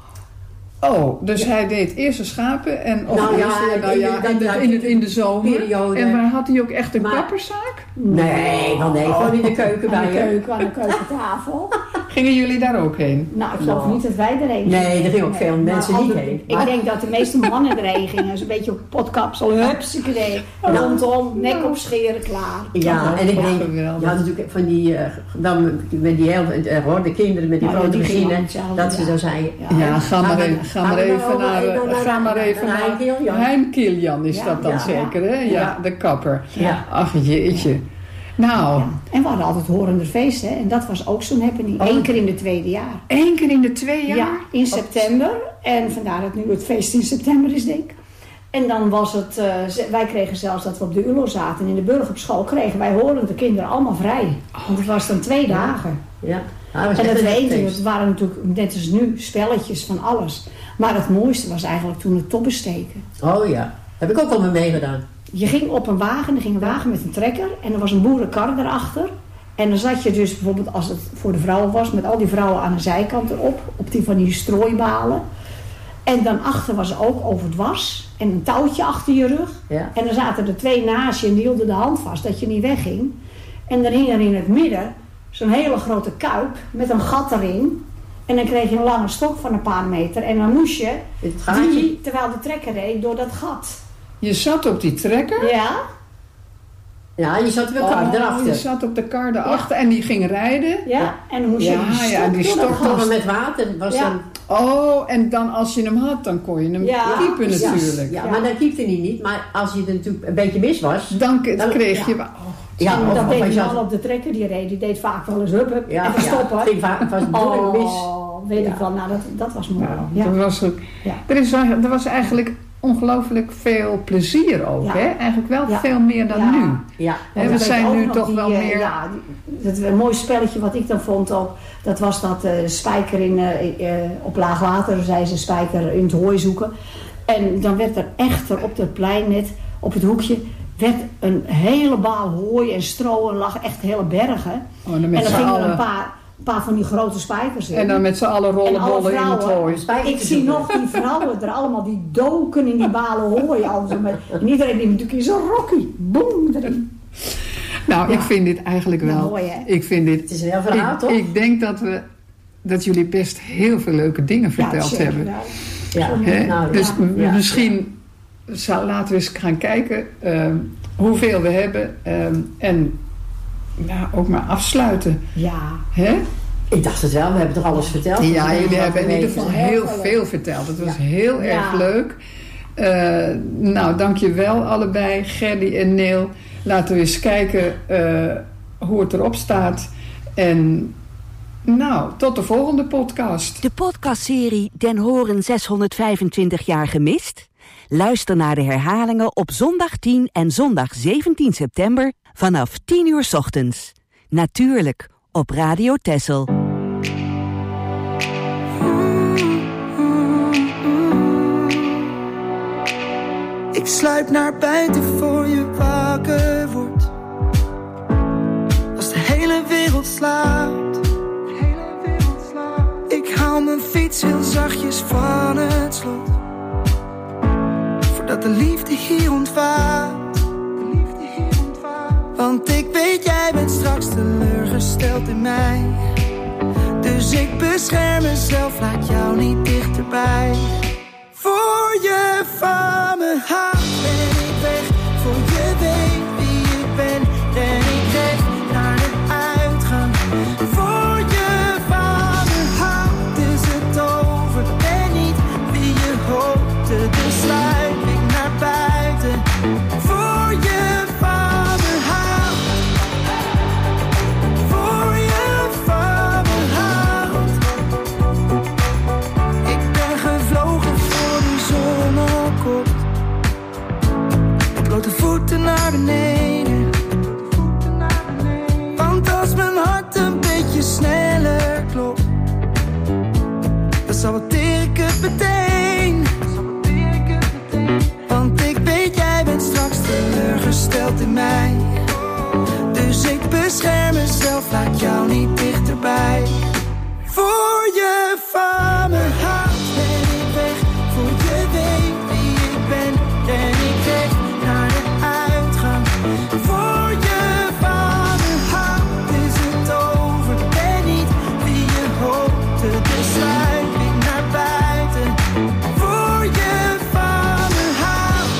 oh, dus hij deed eerst de schapen en... Of Nou ja, eerst, nou in de- ja, in, de, dat- in, de, in de zomer. periode. En waar had hij ook echt een Maar- kapperszaak? Nee, wel nee, gewoon in de keuken Aan de bij je. keuken, aan de keukentafel. Gingen jullie daar ook heen? Nou, ik geloof Nou. niet dat wij erheen gingen. Nee, er gingen ook veel Maar mensen niet altijd- heen. Ik Maar- denk dat de meeste mannen erheen gingen. Zo'n beetje op potkapsel, hupsikee. Rondom, nek op scheren, klaar. Ja, en ik Oh, denk, geweldig. je had natuurlijk van die, uh, dan met die heel, uh, hoor, de kinderen met die Ja, grote die gingen gezinnen, hetzelfde, dat ze ja. dan zeiden, Ja. Ja, ga maar, Gaan we- even, ga gaan maar we even nou naar, even naar- ga maar naar- even naar naar Hein Kilian. Hein Kilian is Ja, dat dan ja, zeker, hè? Ja, ja. de kapper. Ja. Ach, jeetje. Nou, Ja. En we hadden altijd horende feesten. En dat was ook zo'n happening. Oh. Eén keer in de tweede jaar. één keer in de twee jaar? Ja, in september. En vandaar dat nu het feest in september is, denk ik. En dan was het... eh, ze- wij kregen zelfs dat we op de U L O zaten. En in de burger op school kregen wij horende kinderen allemaal vrij. Want het was dan twee dagen. ja. Ja, dat was En echt het een weten, feest. het waren natuurlijk net als nu spelletjes van alles. Maar het mooiste was eigenlijk toen het toppensteken. Oh ja, heb ik ook al mee meegedaan. Je ging op een wagen, er ging een wagen met een trekker en er was een boerenkar erachter. En dan zat je dus bijvoorbeeld, als het voor de vrouwen was, met al die vrouwen aan de zijkant erop, op die van die strooibalen. En dan achter was er ook over het was en een touwtje achter je rug. Ja. En dan zaten er twee naast je en die hielden de hand vast, dat je niet wegging. En dan hing er in het midden zo'n hele grote kuip met een gat erin. En dan kreeg je een lange stok van een paar meter en dan moest je Het gaatje. die, terwijl de trekker reed, door dat gat. Je zat op die trekker. Ja? Ja, je zat met elkaar Oh, erachter. je zat op de kar erachter en die ging rijden. Ja, en dan moest je Ja, die stok, ja, die door dat stok gat. Toen met water was Ja. dan... Oh, en dan als je hem had, dan kon je hem Ja, kiepen precies. natuurlijk. Ja, Ja. maar dan kiepte hij niet. Maar als je er natuurlijk een beetje mis was... Dan, k- Dan- kreeg je... ja. Oh, Ja, en of- dat of deed als die je man had- op de trekker, die reed, die deed vaak wel eens hup, hup, Ja, even ja, stoppen. het ging vaak, het was behoorlijk mis. Oh, weet ik wel, nou dat, dat was mooi. nou, Ja. er, was ook, Ja. er, is, wel- er was eigenlijk ongelooflijk veel plezier ook, Ja. hè? Eigenlijk wel Ja. veel meer dan Ja. nu. Ja, Hè, Want we ik weet zijn ook nu nog toch die, wel eh, meer... Ja, die- dat, een mooi spelletje wat ik dan vond ook, dat was dat eh, spijker in, eh, eh, op laag water, zei ze spijker in het hooi zoeken. En dan werd er echter op het plein net, op het hoekje, werd een hele baal hooi en stro en lag echt hele bergen. Oh, en dan En met dan z'n gingen er een allen, paar, een paar van die grote spijkers in. en dan met z'n allen En alle rollenbollen in het vrouwen, hooi. Spijkertje ik zie zoeken. nog die vrouwen er allemaal, die doken in die balen hooi. al zo met- En iedereen die natuurlijk in zo'n rokkie, boem, erin. Nou, Ja. ik vind dit eigenlijk Ja, wel... mooi, hè? ik vind dit... Het is een heel verhaal, ik, toch? ik denk dat we... Dat jullie best heel veel leuke dingen verteld zeker hebben. wel. Ja. Hè? Nou, dus ja. m- Ja. misschien zou, laten we eens gaan kijken ehm, hoeveel we hebben. ehm, en nou, ook maar afsluiten. Ja, Hè? Ik dacht het wel, we hebben toch alles verteld? Ja, Dus jullie wat hebben we in ieder weten. geval heel heel veel veel verteld. Het was Ja. heel Ja. erg leuk. Eh, nou, dank je wel allebei, Gerdy en Neel. Laten we eens kijken eh, hoe het erop staat. En nou, tot de volgende podcast. De podcastserie Den Horen zeshonderdvijfentwintig jaar gemist? Luister naar de herhalingen op zondag tien en zondag zeventien september vanaf tien uur 's ochtends. Natuurlijk op Radio Texel. Ik sluip naar buiten voor je wakker wordt. Als de hele wereld slaapt. Ik haal mijn fiets heel zachtjes van het slot. Voordat de liefde hier ontvaart. Want ik weet jij bent straks teleurgesteld in mij. Dus Dus ik bescherm mezelf, laat jou niet dichterbij. Voor je van me houdt ben ik weg. Voor je weet wie ik ben, ren ik recht naar de uitgang. Voor je van me houdt is het over. Ben niet wie je hoopte, dus sluip ik naar buiten. Voor je van me houdt. Voor je van me houdt. Ik ben gevlogen voor de zon opkomt. Blote voeten naar beneden. Want als mijn hart een beetje sneller klopt, dan saboteer ik het meteen. Want ik weet jij bent straks teleurgesteld in mij. Dus ik bescherm mezelf, laat jou niet dichterbij. Voor je van me houdt ben ik weg. Voor je weet wie ik ben, ren ik recht naar de uitgang. Voor je van me houdt is het over. Ben niet wie je hoopte, dus sluip ik naar buiten. Voor je van me houdt.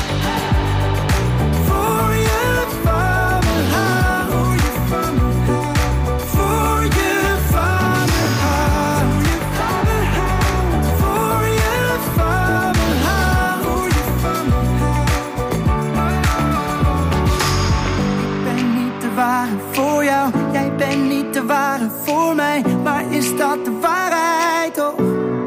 Voor je van me houdt. Voor je van me houdt. Voor je van me houdt. Voor je van me houdt. Ik ben niet de ware voor jou, jij bent niet de ware voor mij. Maar is dat de waarheid toch?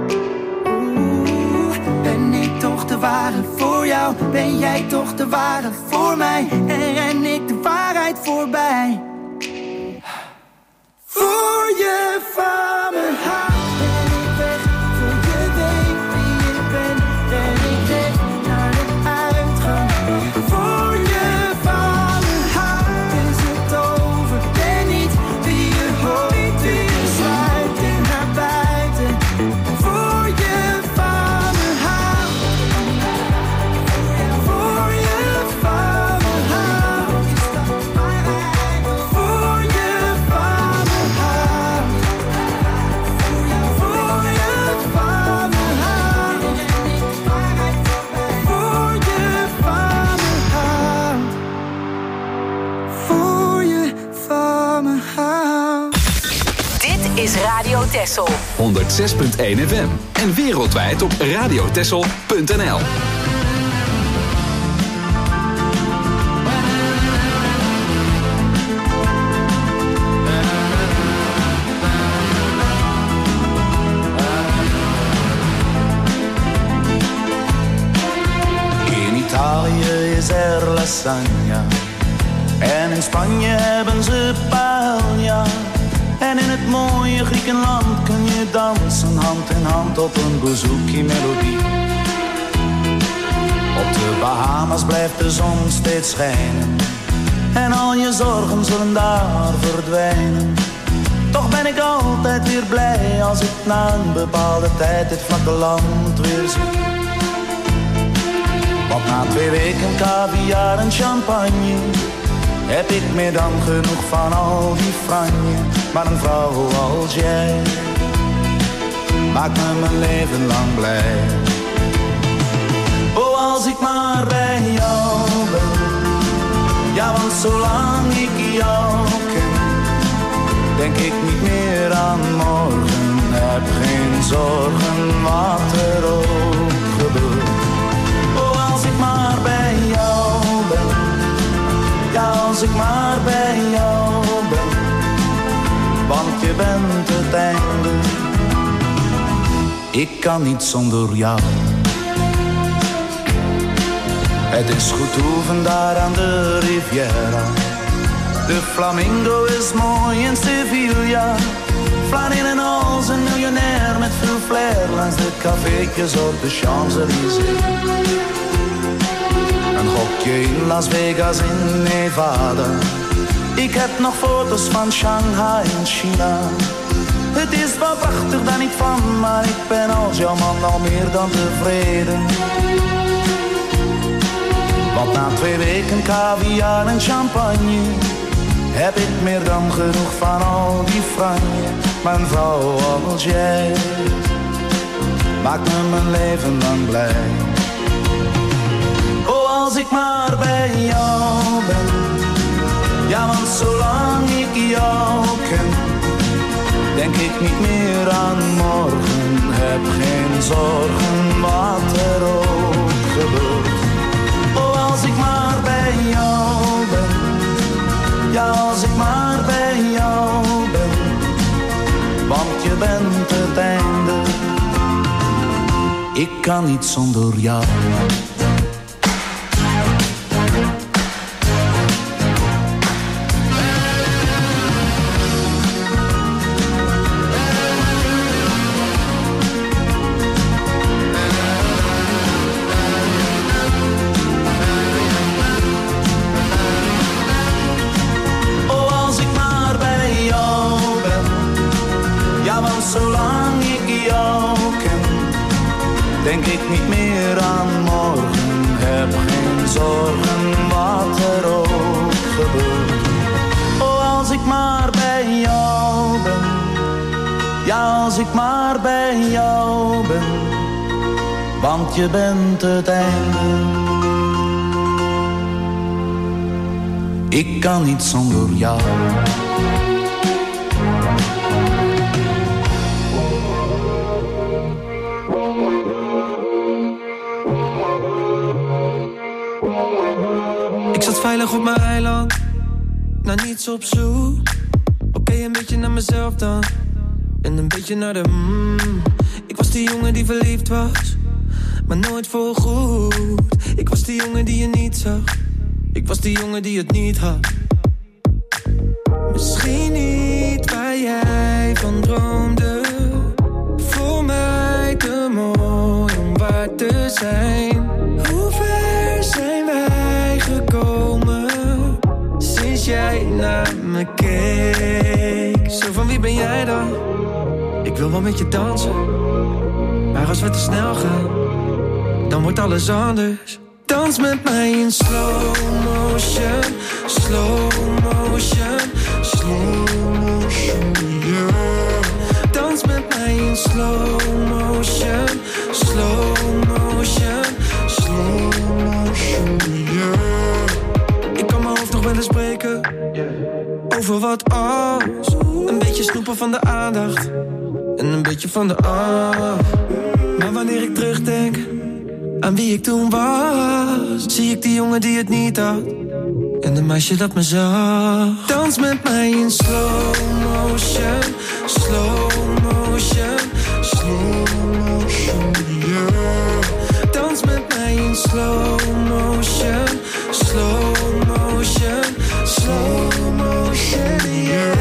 Oeh, ben ik toch de ware voor jou? Ben jij toch de ware voor mij? En ren ik de waarheid voorbij? Voor je van me houdt ben ik weg. Voor je weet wie ik ben, ren ik recht naar de uitgang. Voor je van me houdt is het over. Ben niet wie je hoopt, dus sluip ik naar buiten. Voor je van me houdt. Voor je van me houdt. Voor je van me houdt. Voor je van me houdt. Voor je van me houdt. Voor je van me houdt. Dit is Radio Texel. honderdzes komma één F M en wereldwijd op radiotexel punt n l. In Italië is er lasagna en in Spanje hebben ze paella. En in het mooie Griekenland kun je dansen hand in hand op een bouzouki-melodie. Op de Bahamas blijft de zon steeds schijnen en al je zorgen zullen daar verdwijnen. Toch ben ik altijd weer blij als ik na een bepaalde tijd dit vlakke land weer zie. Want na twee weken caviar en champagne heb ik meer dan genoeg van al die franje. Maar een vrouw als jij maakt me mijn leven lang blij. Oh, als ik maar bij jou ben. Ja, want zolang ik jou ken, denk ik niet meer aan morgen. Heb geen zorgen wat er ook gebeurt. Oh, als ik maar bij jou ben. Ja, als ik maar bij jou ben, want je bent het einde. Ik kan niet zonder jou. Het is goed oefen daar aan de Riviera. De flamingo is mooi in Sevilla. Flanin en als een miljonair met veel flair langs de cafeetjes op de Champs-Élysées. Een gokje in Las Vegas in Nevada. Ik heb nog foto's van Shanghai in China. Het is wel prachtig, daar niet van, maar ik ben als jouw man al meer dan tevreden. Want na twee weken caviar en champagne heb ik meer dan genoeg van al die franje. Mijn vrouw als jij maakt me mijn leven lang blij. Oh, als ik maar bij jou ben, ja, want zolang ik jou ken, denk ik niet meer aan morgen, heb geen zorgen wat er ook gebeurt. Oh, als ik maar bij jou ben, ja, als ik maar bij jou ben, want je bent het einde, ik kan niet zonder jou. Zolang ik jou ken, denk ik niet meer aan morgen, heb geen zorgen wat er ook gebeurt. Oh, als ik maar bij jou ben, ja, als ik maar bij jou ben, want je bent het einde, ik kan niet zonder jou. Ik zat veilig op mijn eiland, naar niets op zoek. Oké, okay, een beetje naar mezelf dan, en een beetje naar de mm. Ik was die jongen die verliefd was, maar nooit voorgoed. Ik was die jongen die je niet zag, ik was die jongen die het niet had. Misschien niet waar jij van droomde, voor mij te mooi om waar te zijn. Hoe ver zijn wij gekomen sinds jij naar me keek? Zo van wie ben jij dan? Ik wil wel met je dansen, maar als we te snel gaan, dan wordt alles anders. Dans met mij in slow motion, slow motion, slow motion, yeah. Dans met mij in slow motion, slow motion, slow motion, yeah. Ik kan mijn hoofd nog wel eens breken, over wat als. Een beetje snoepen van de aandacht, en een beetje van de ah. Maar wanneer ik terugdenk aan wie ik toen was, zie ik die jongen die het niet had, en de meisje dat me zag. Dans met mij in slow motion, slow motion, slow motion, yeah. Dans met mij in slow motion, slow motion, slow motion, yeah.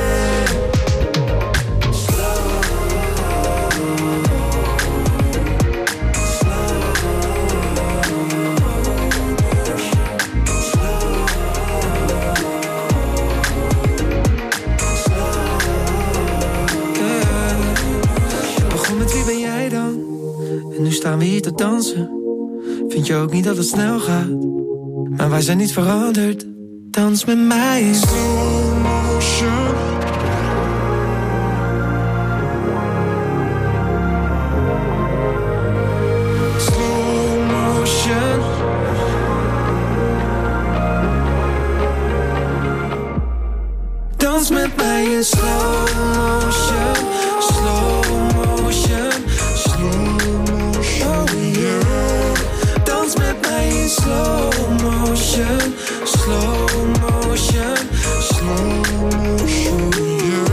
En nu staan we hier te dansen. Vind je ook niet dat het snel gaat? Maar wij zijn niet veranderd. Dans met mij. Slow motion. Slow motion. Dans met mij in slow motion. Slow motion. Slow motion, yeah. Dans met mij in slow motion, slow motion, slow motion, yeah.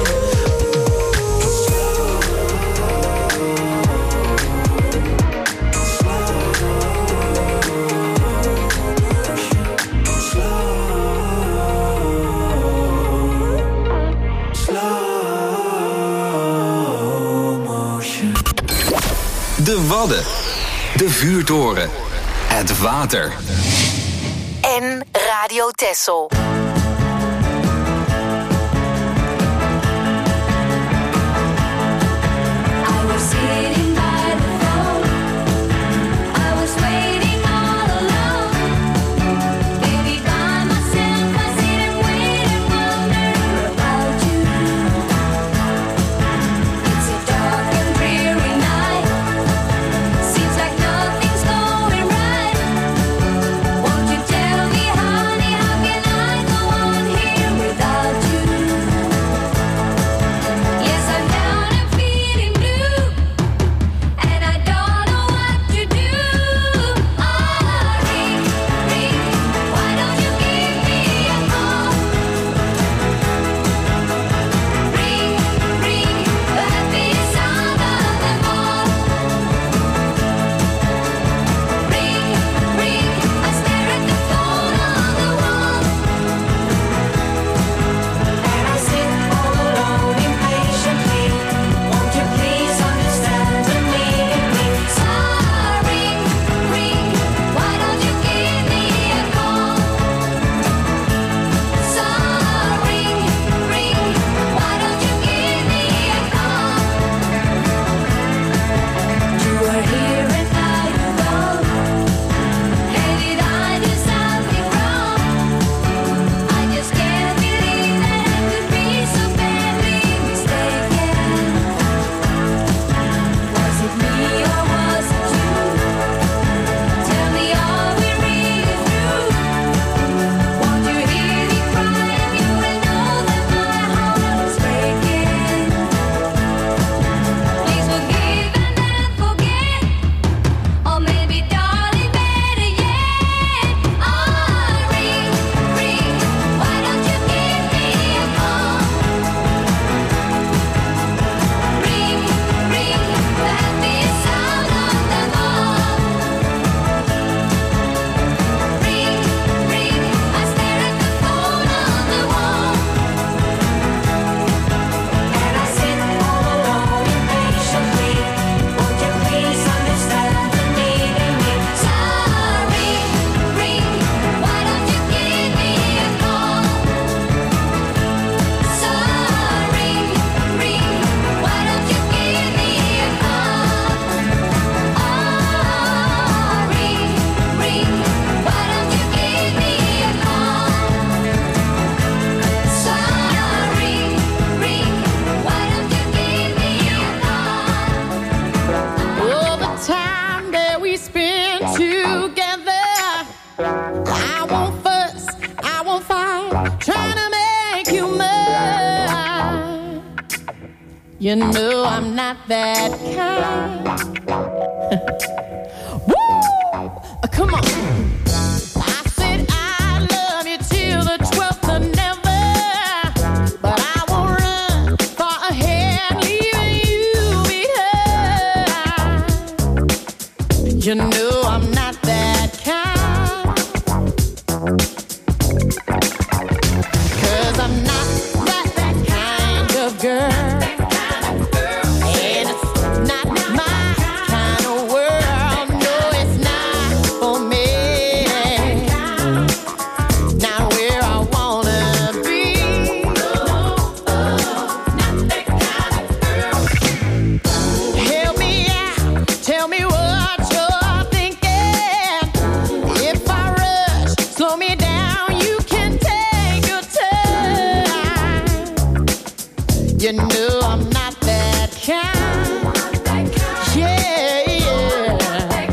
De Wadden, de vuurtoren, het water. En Radio Texel. Baby, by myself, I sit and wait. You know I'm not that kind. Woo! Come on. I said I love you till the twelfth of never, but I won't run far ahead, leaving you behind. You know I'm not that kind, 'cause I'm not that, that kind of girl. You know I'm not that kind. Yeah, yeah.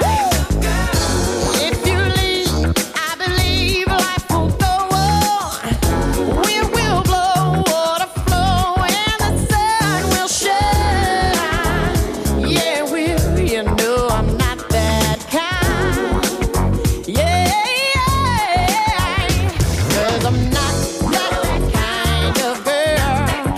If you leave, I believe life will go on. Wind will blow, water flow, and the sun will shine. Yeah, will. You know I'm not that kind. Yeah, yeah. 'Cause I'm not that kind of girl.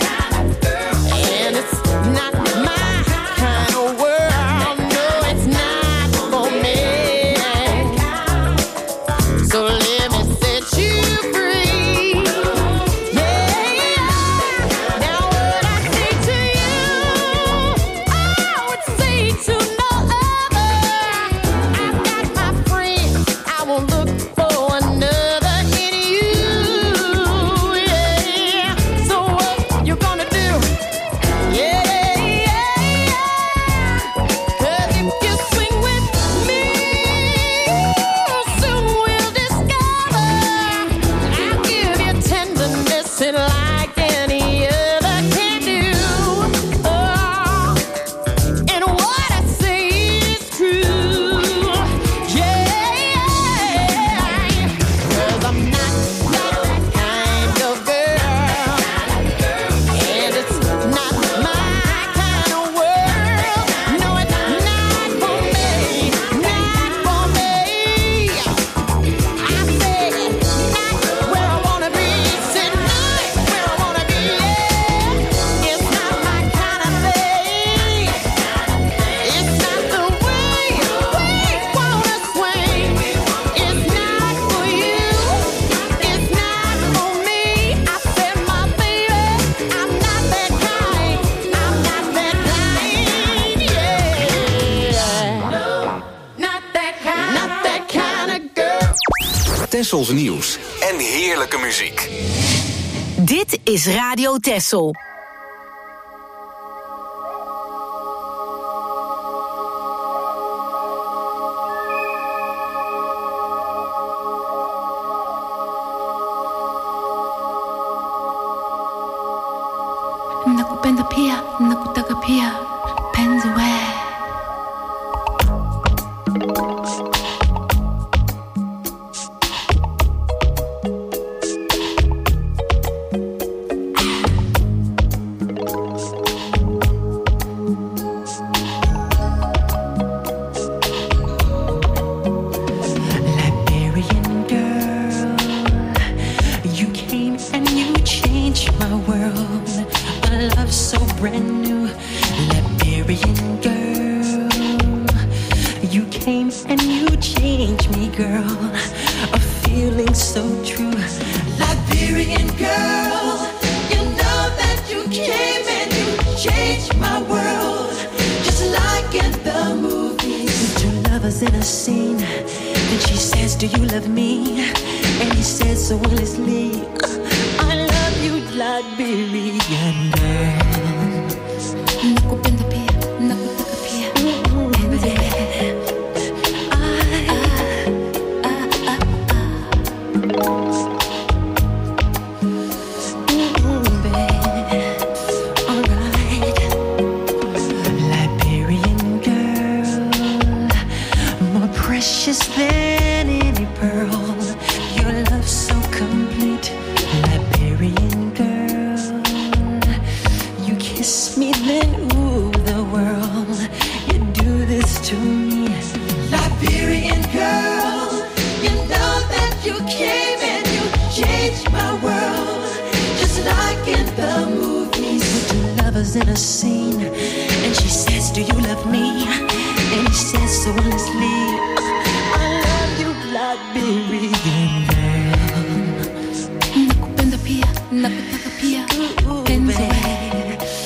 Tessels nieuws en heerlijke muziek. Dit is Radio Tessel. Nakupenda pia, nakutaka pia, penzi we. So complete, Liberian girl. You the movies with two lovers in a scene, and she says, do you love me? And he says so honestly, I love you, Liberian girl. Nakupenda pia, nakutaka pia, penzi wewe.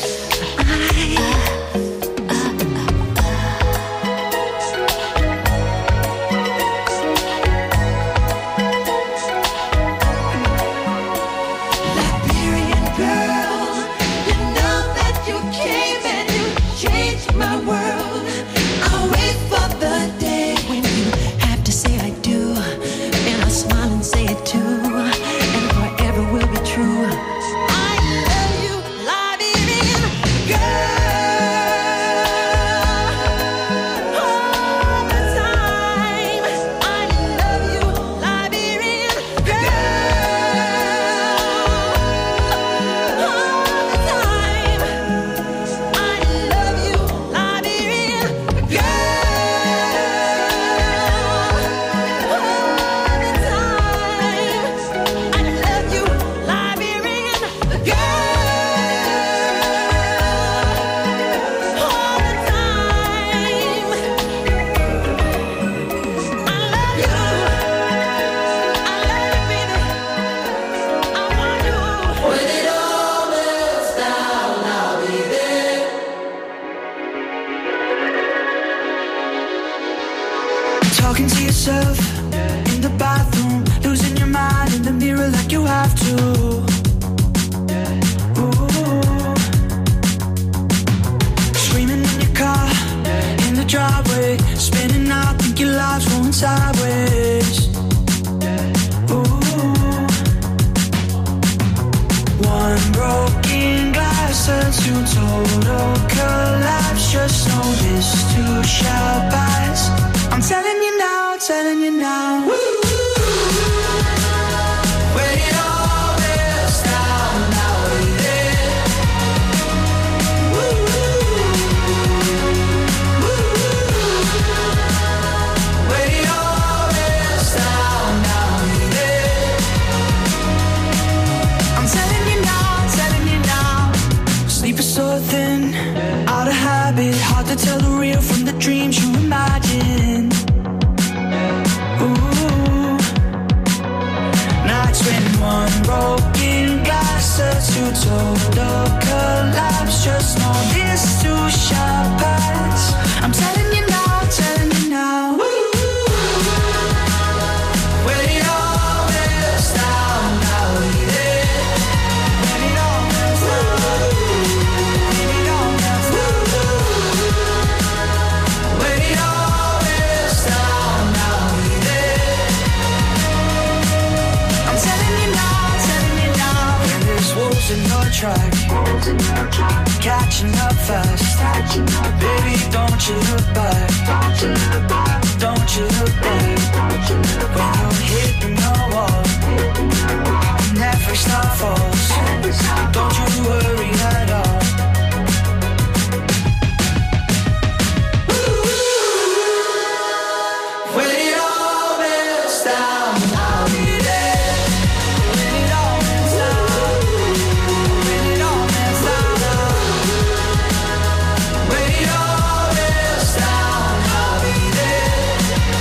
Talking to yourself in the bathroom, losing your mind in the mirror like you have to. Ooh. Screaming in your car, in the driveway, spinning out, think your life's going sideways. Ooh. One broken glass turns to total collapse. Just know this too shall pass. I'm telling you now, telling you now. Woo! When it all melts down, now we're there. Woo! Woo! When it all melts down, now we're there. I'm telling you now, telling you now. Sleep is so thin, out of habit, hard to tell the real from the dreams you imagine. Ooh. Nights when one broken glass turns to total collapse. Just know this too shall pass. I'm telling you now, telling you now. Woo. When it all melts down, now we're there. When it all melts down, when it all melts down, when it all melts down, now we're there. I'm telling you now, telling you now. When there's wolves in your track, catching up fast. Baby, don't you look back, don't you look back. When you're hitting the wall, never stop falls. Don't you worry at all. When it all melts down, I'll be there. When it all melts down, when it all melts down, when it all melts down, I'll be there.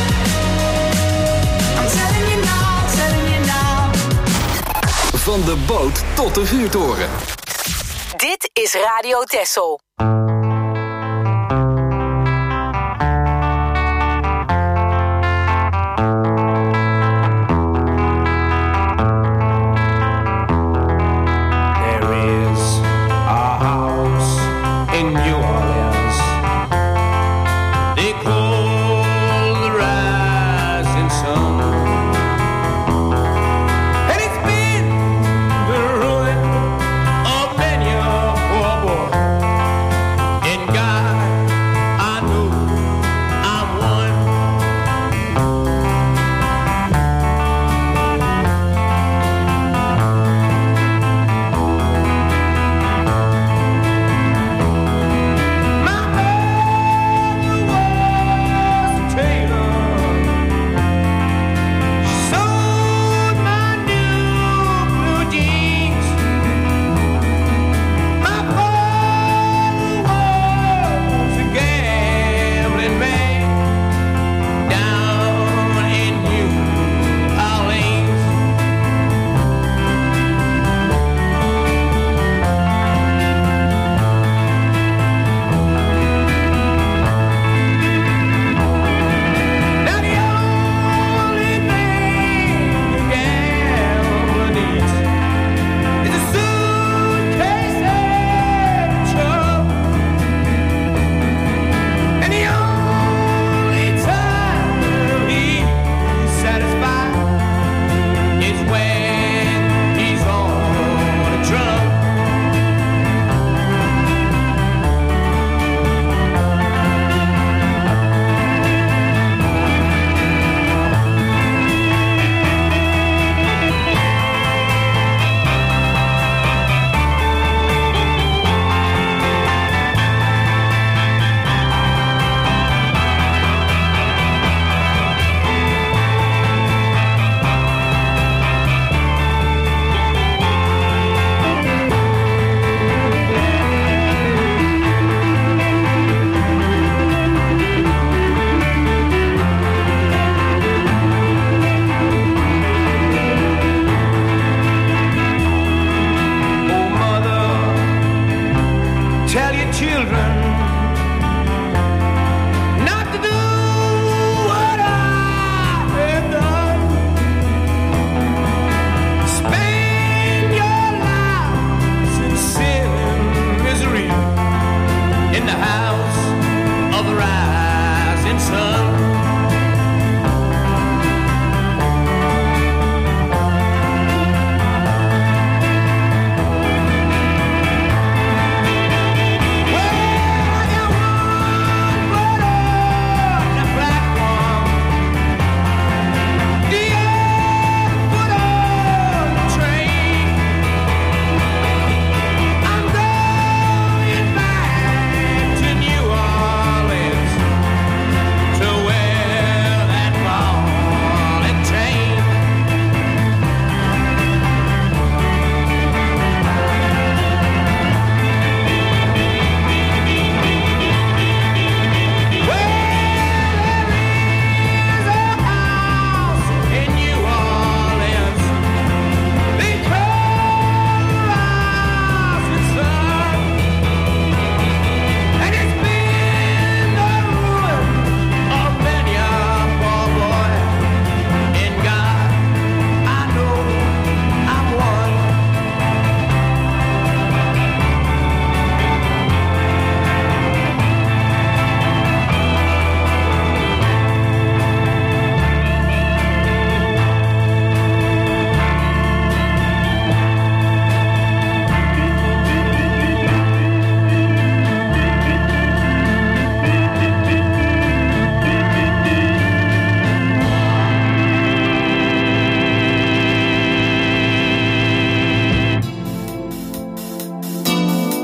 I'm telling you now, telling you now. Van de boot tot de vuurtoren. Dit is Radio Texel. There is a house in New Orleans they call the Rising Sun, and it's been the ruin of many a poor boy.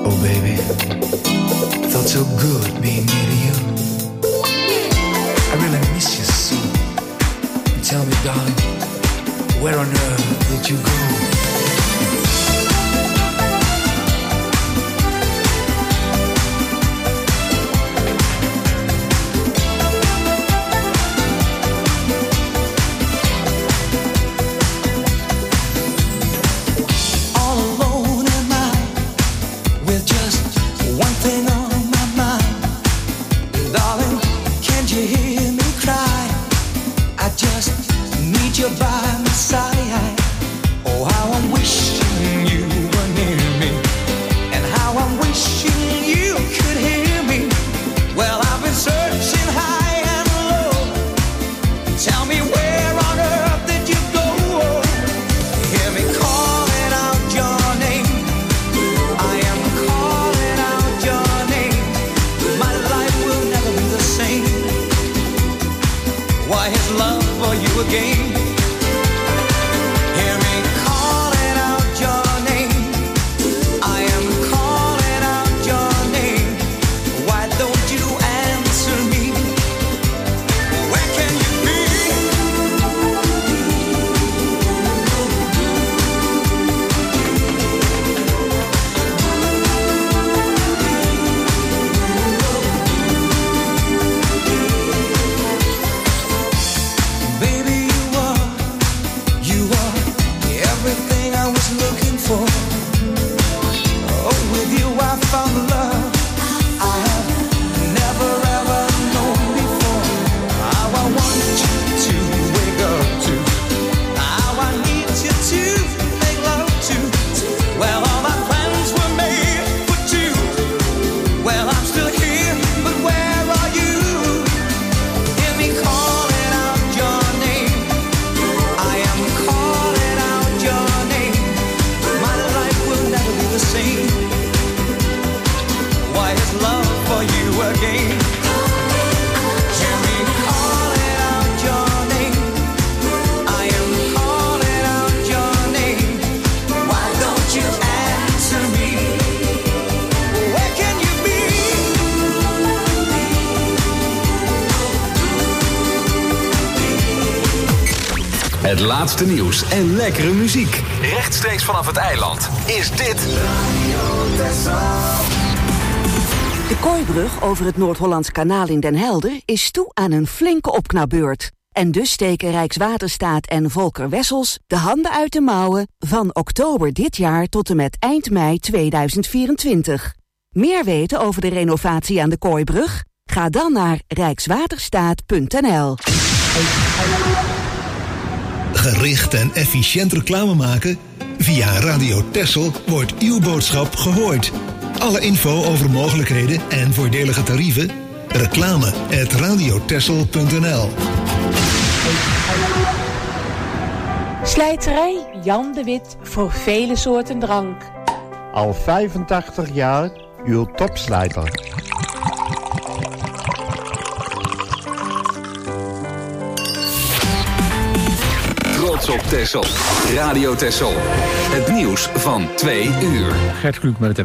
Oh baby, felt so good being near to you. I really miss you so. Tell me, darling, where on earth did you go? By my side, oh how I'm wishing you were near me, and how I'm wishing you could hear me. Well, I've been searching high and low. Tell me where on earth did you go? Hear me calling out your name. I am calling out your name. My life will never be the same. Why his love for you again? Het laatste nieuws en lekkere muziek. Rechtstreeks vanaf het eiland is dit De Kooibrug over het Noord-Hollands Kanaal in Den Helder is toe aan een flinke opknapbeurt. En dus steken Rijkswaterstaat en Volker Wessels de handen uit de mouwen van oktober dit jaar tot en met eind mei tweeduizend vierentwintig. Meer weten over de renovatie aan de Kooibrug? Ga dan naar rijkswaterstaat punt n l. Gericht en efficiënt reclame maken? Via Radio Texel wordt uw boodschap gehoord. Alle info over mogelijkheden en voordelige tarieven? Reclame at radiotexel punt n l. Slijterij Jan de Wit voor vele soorten drank. Al vijfentachtig jaar uw topslijter. Trots op Texel. Radio Texel. Het nieuws van twee uur. Gert Kluk met het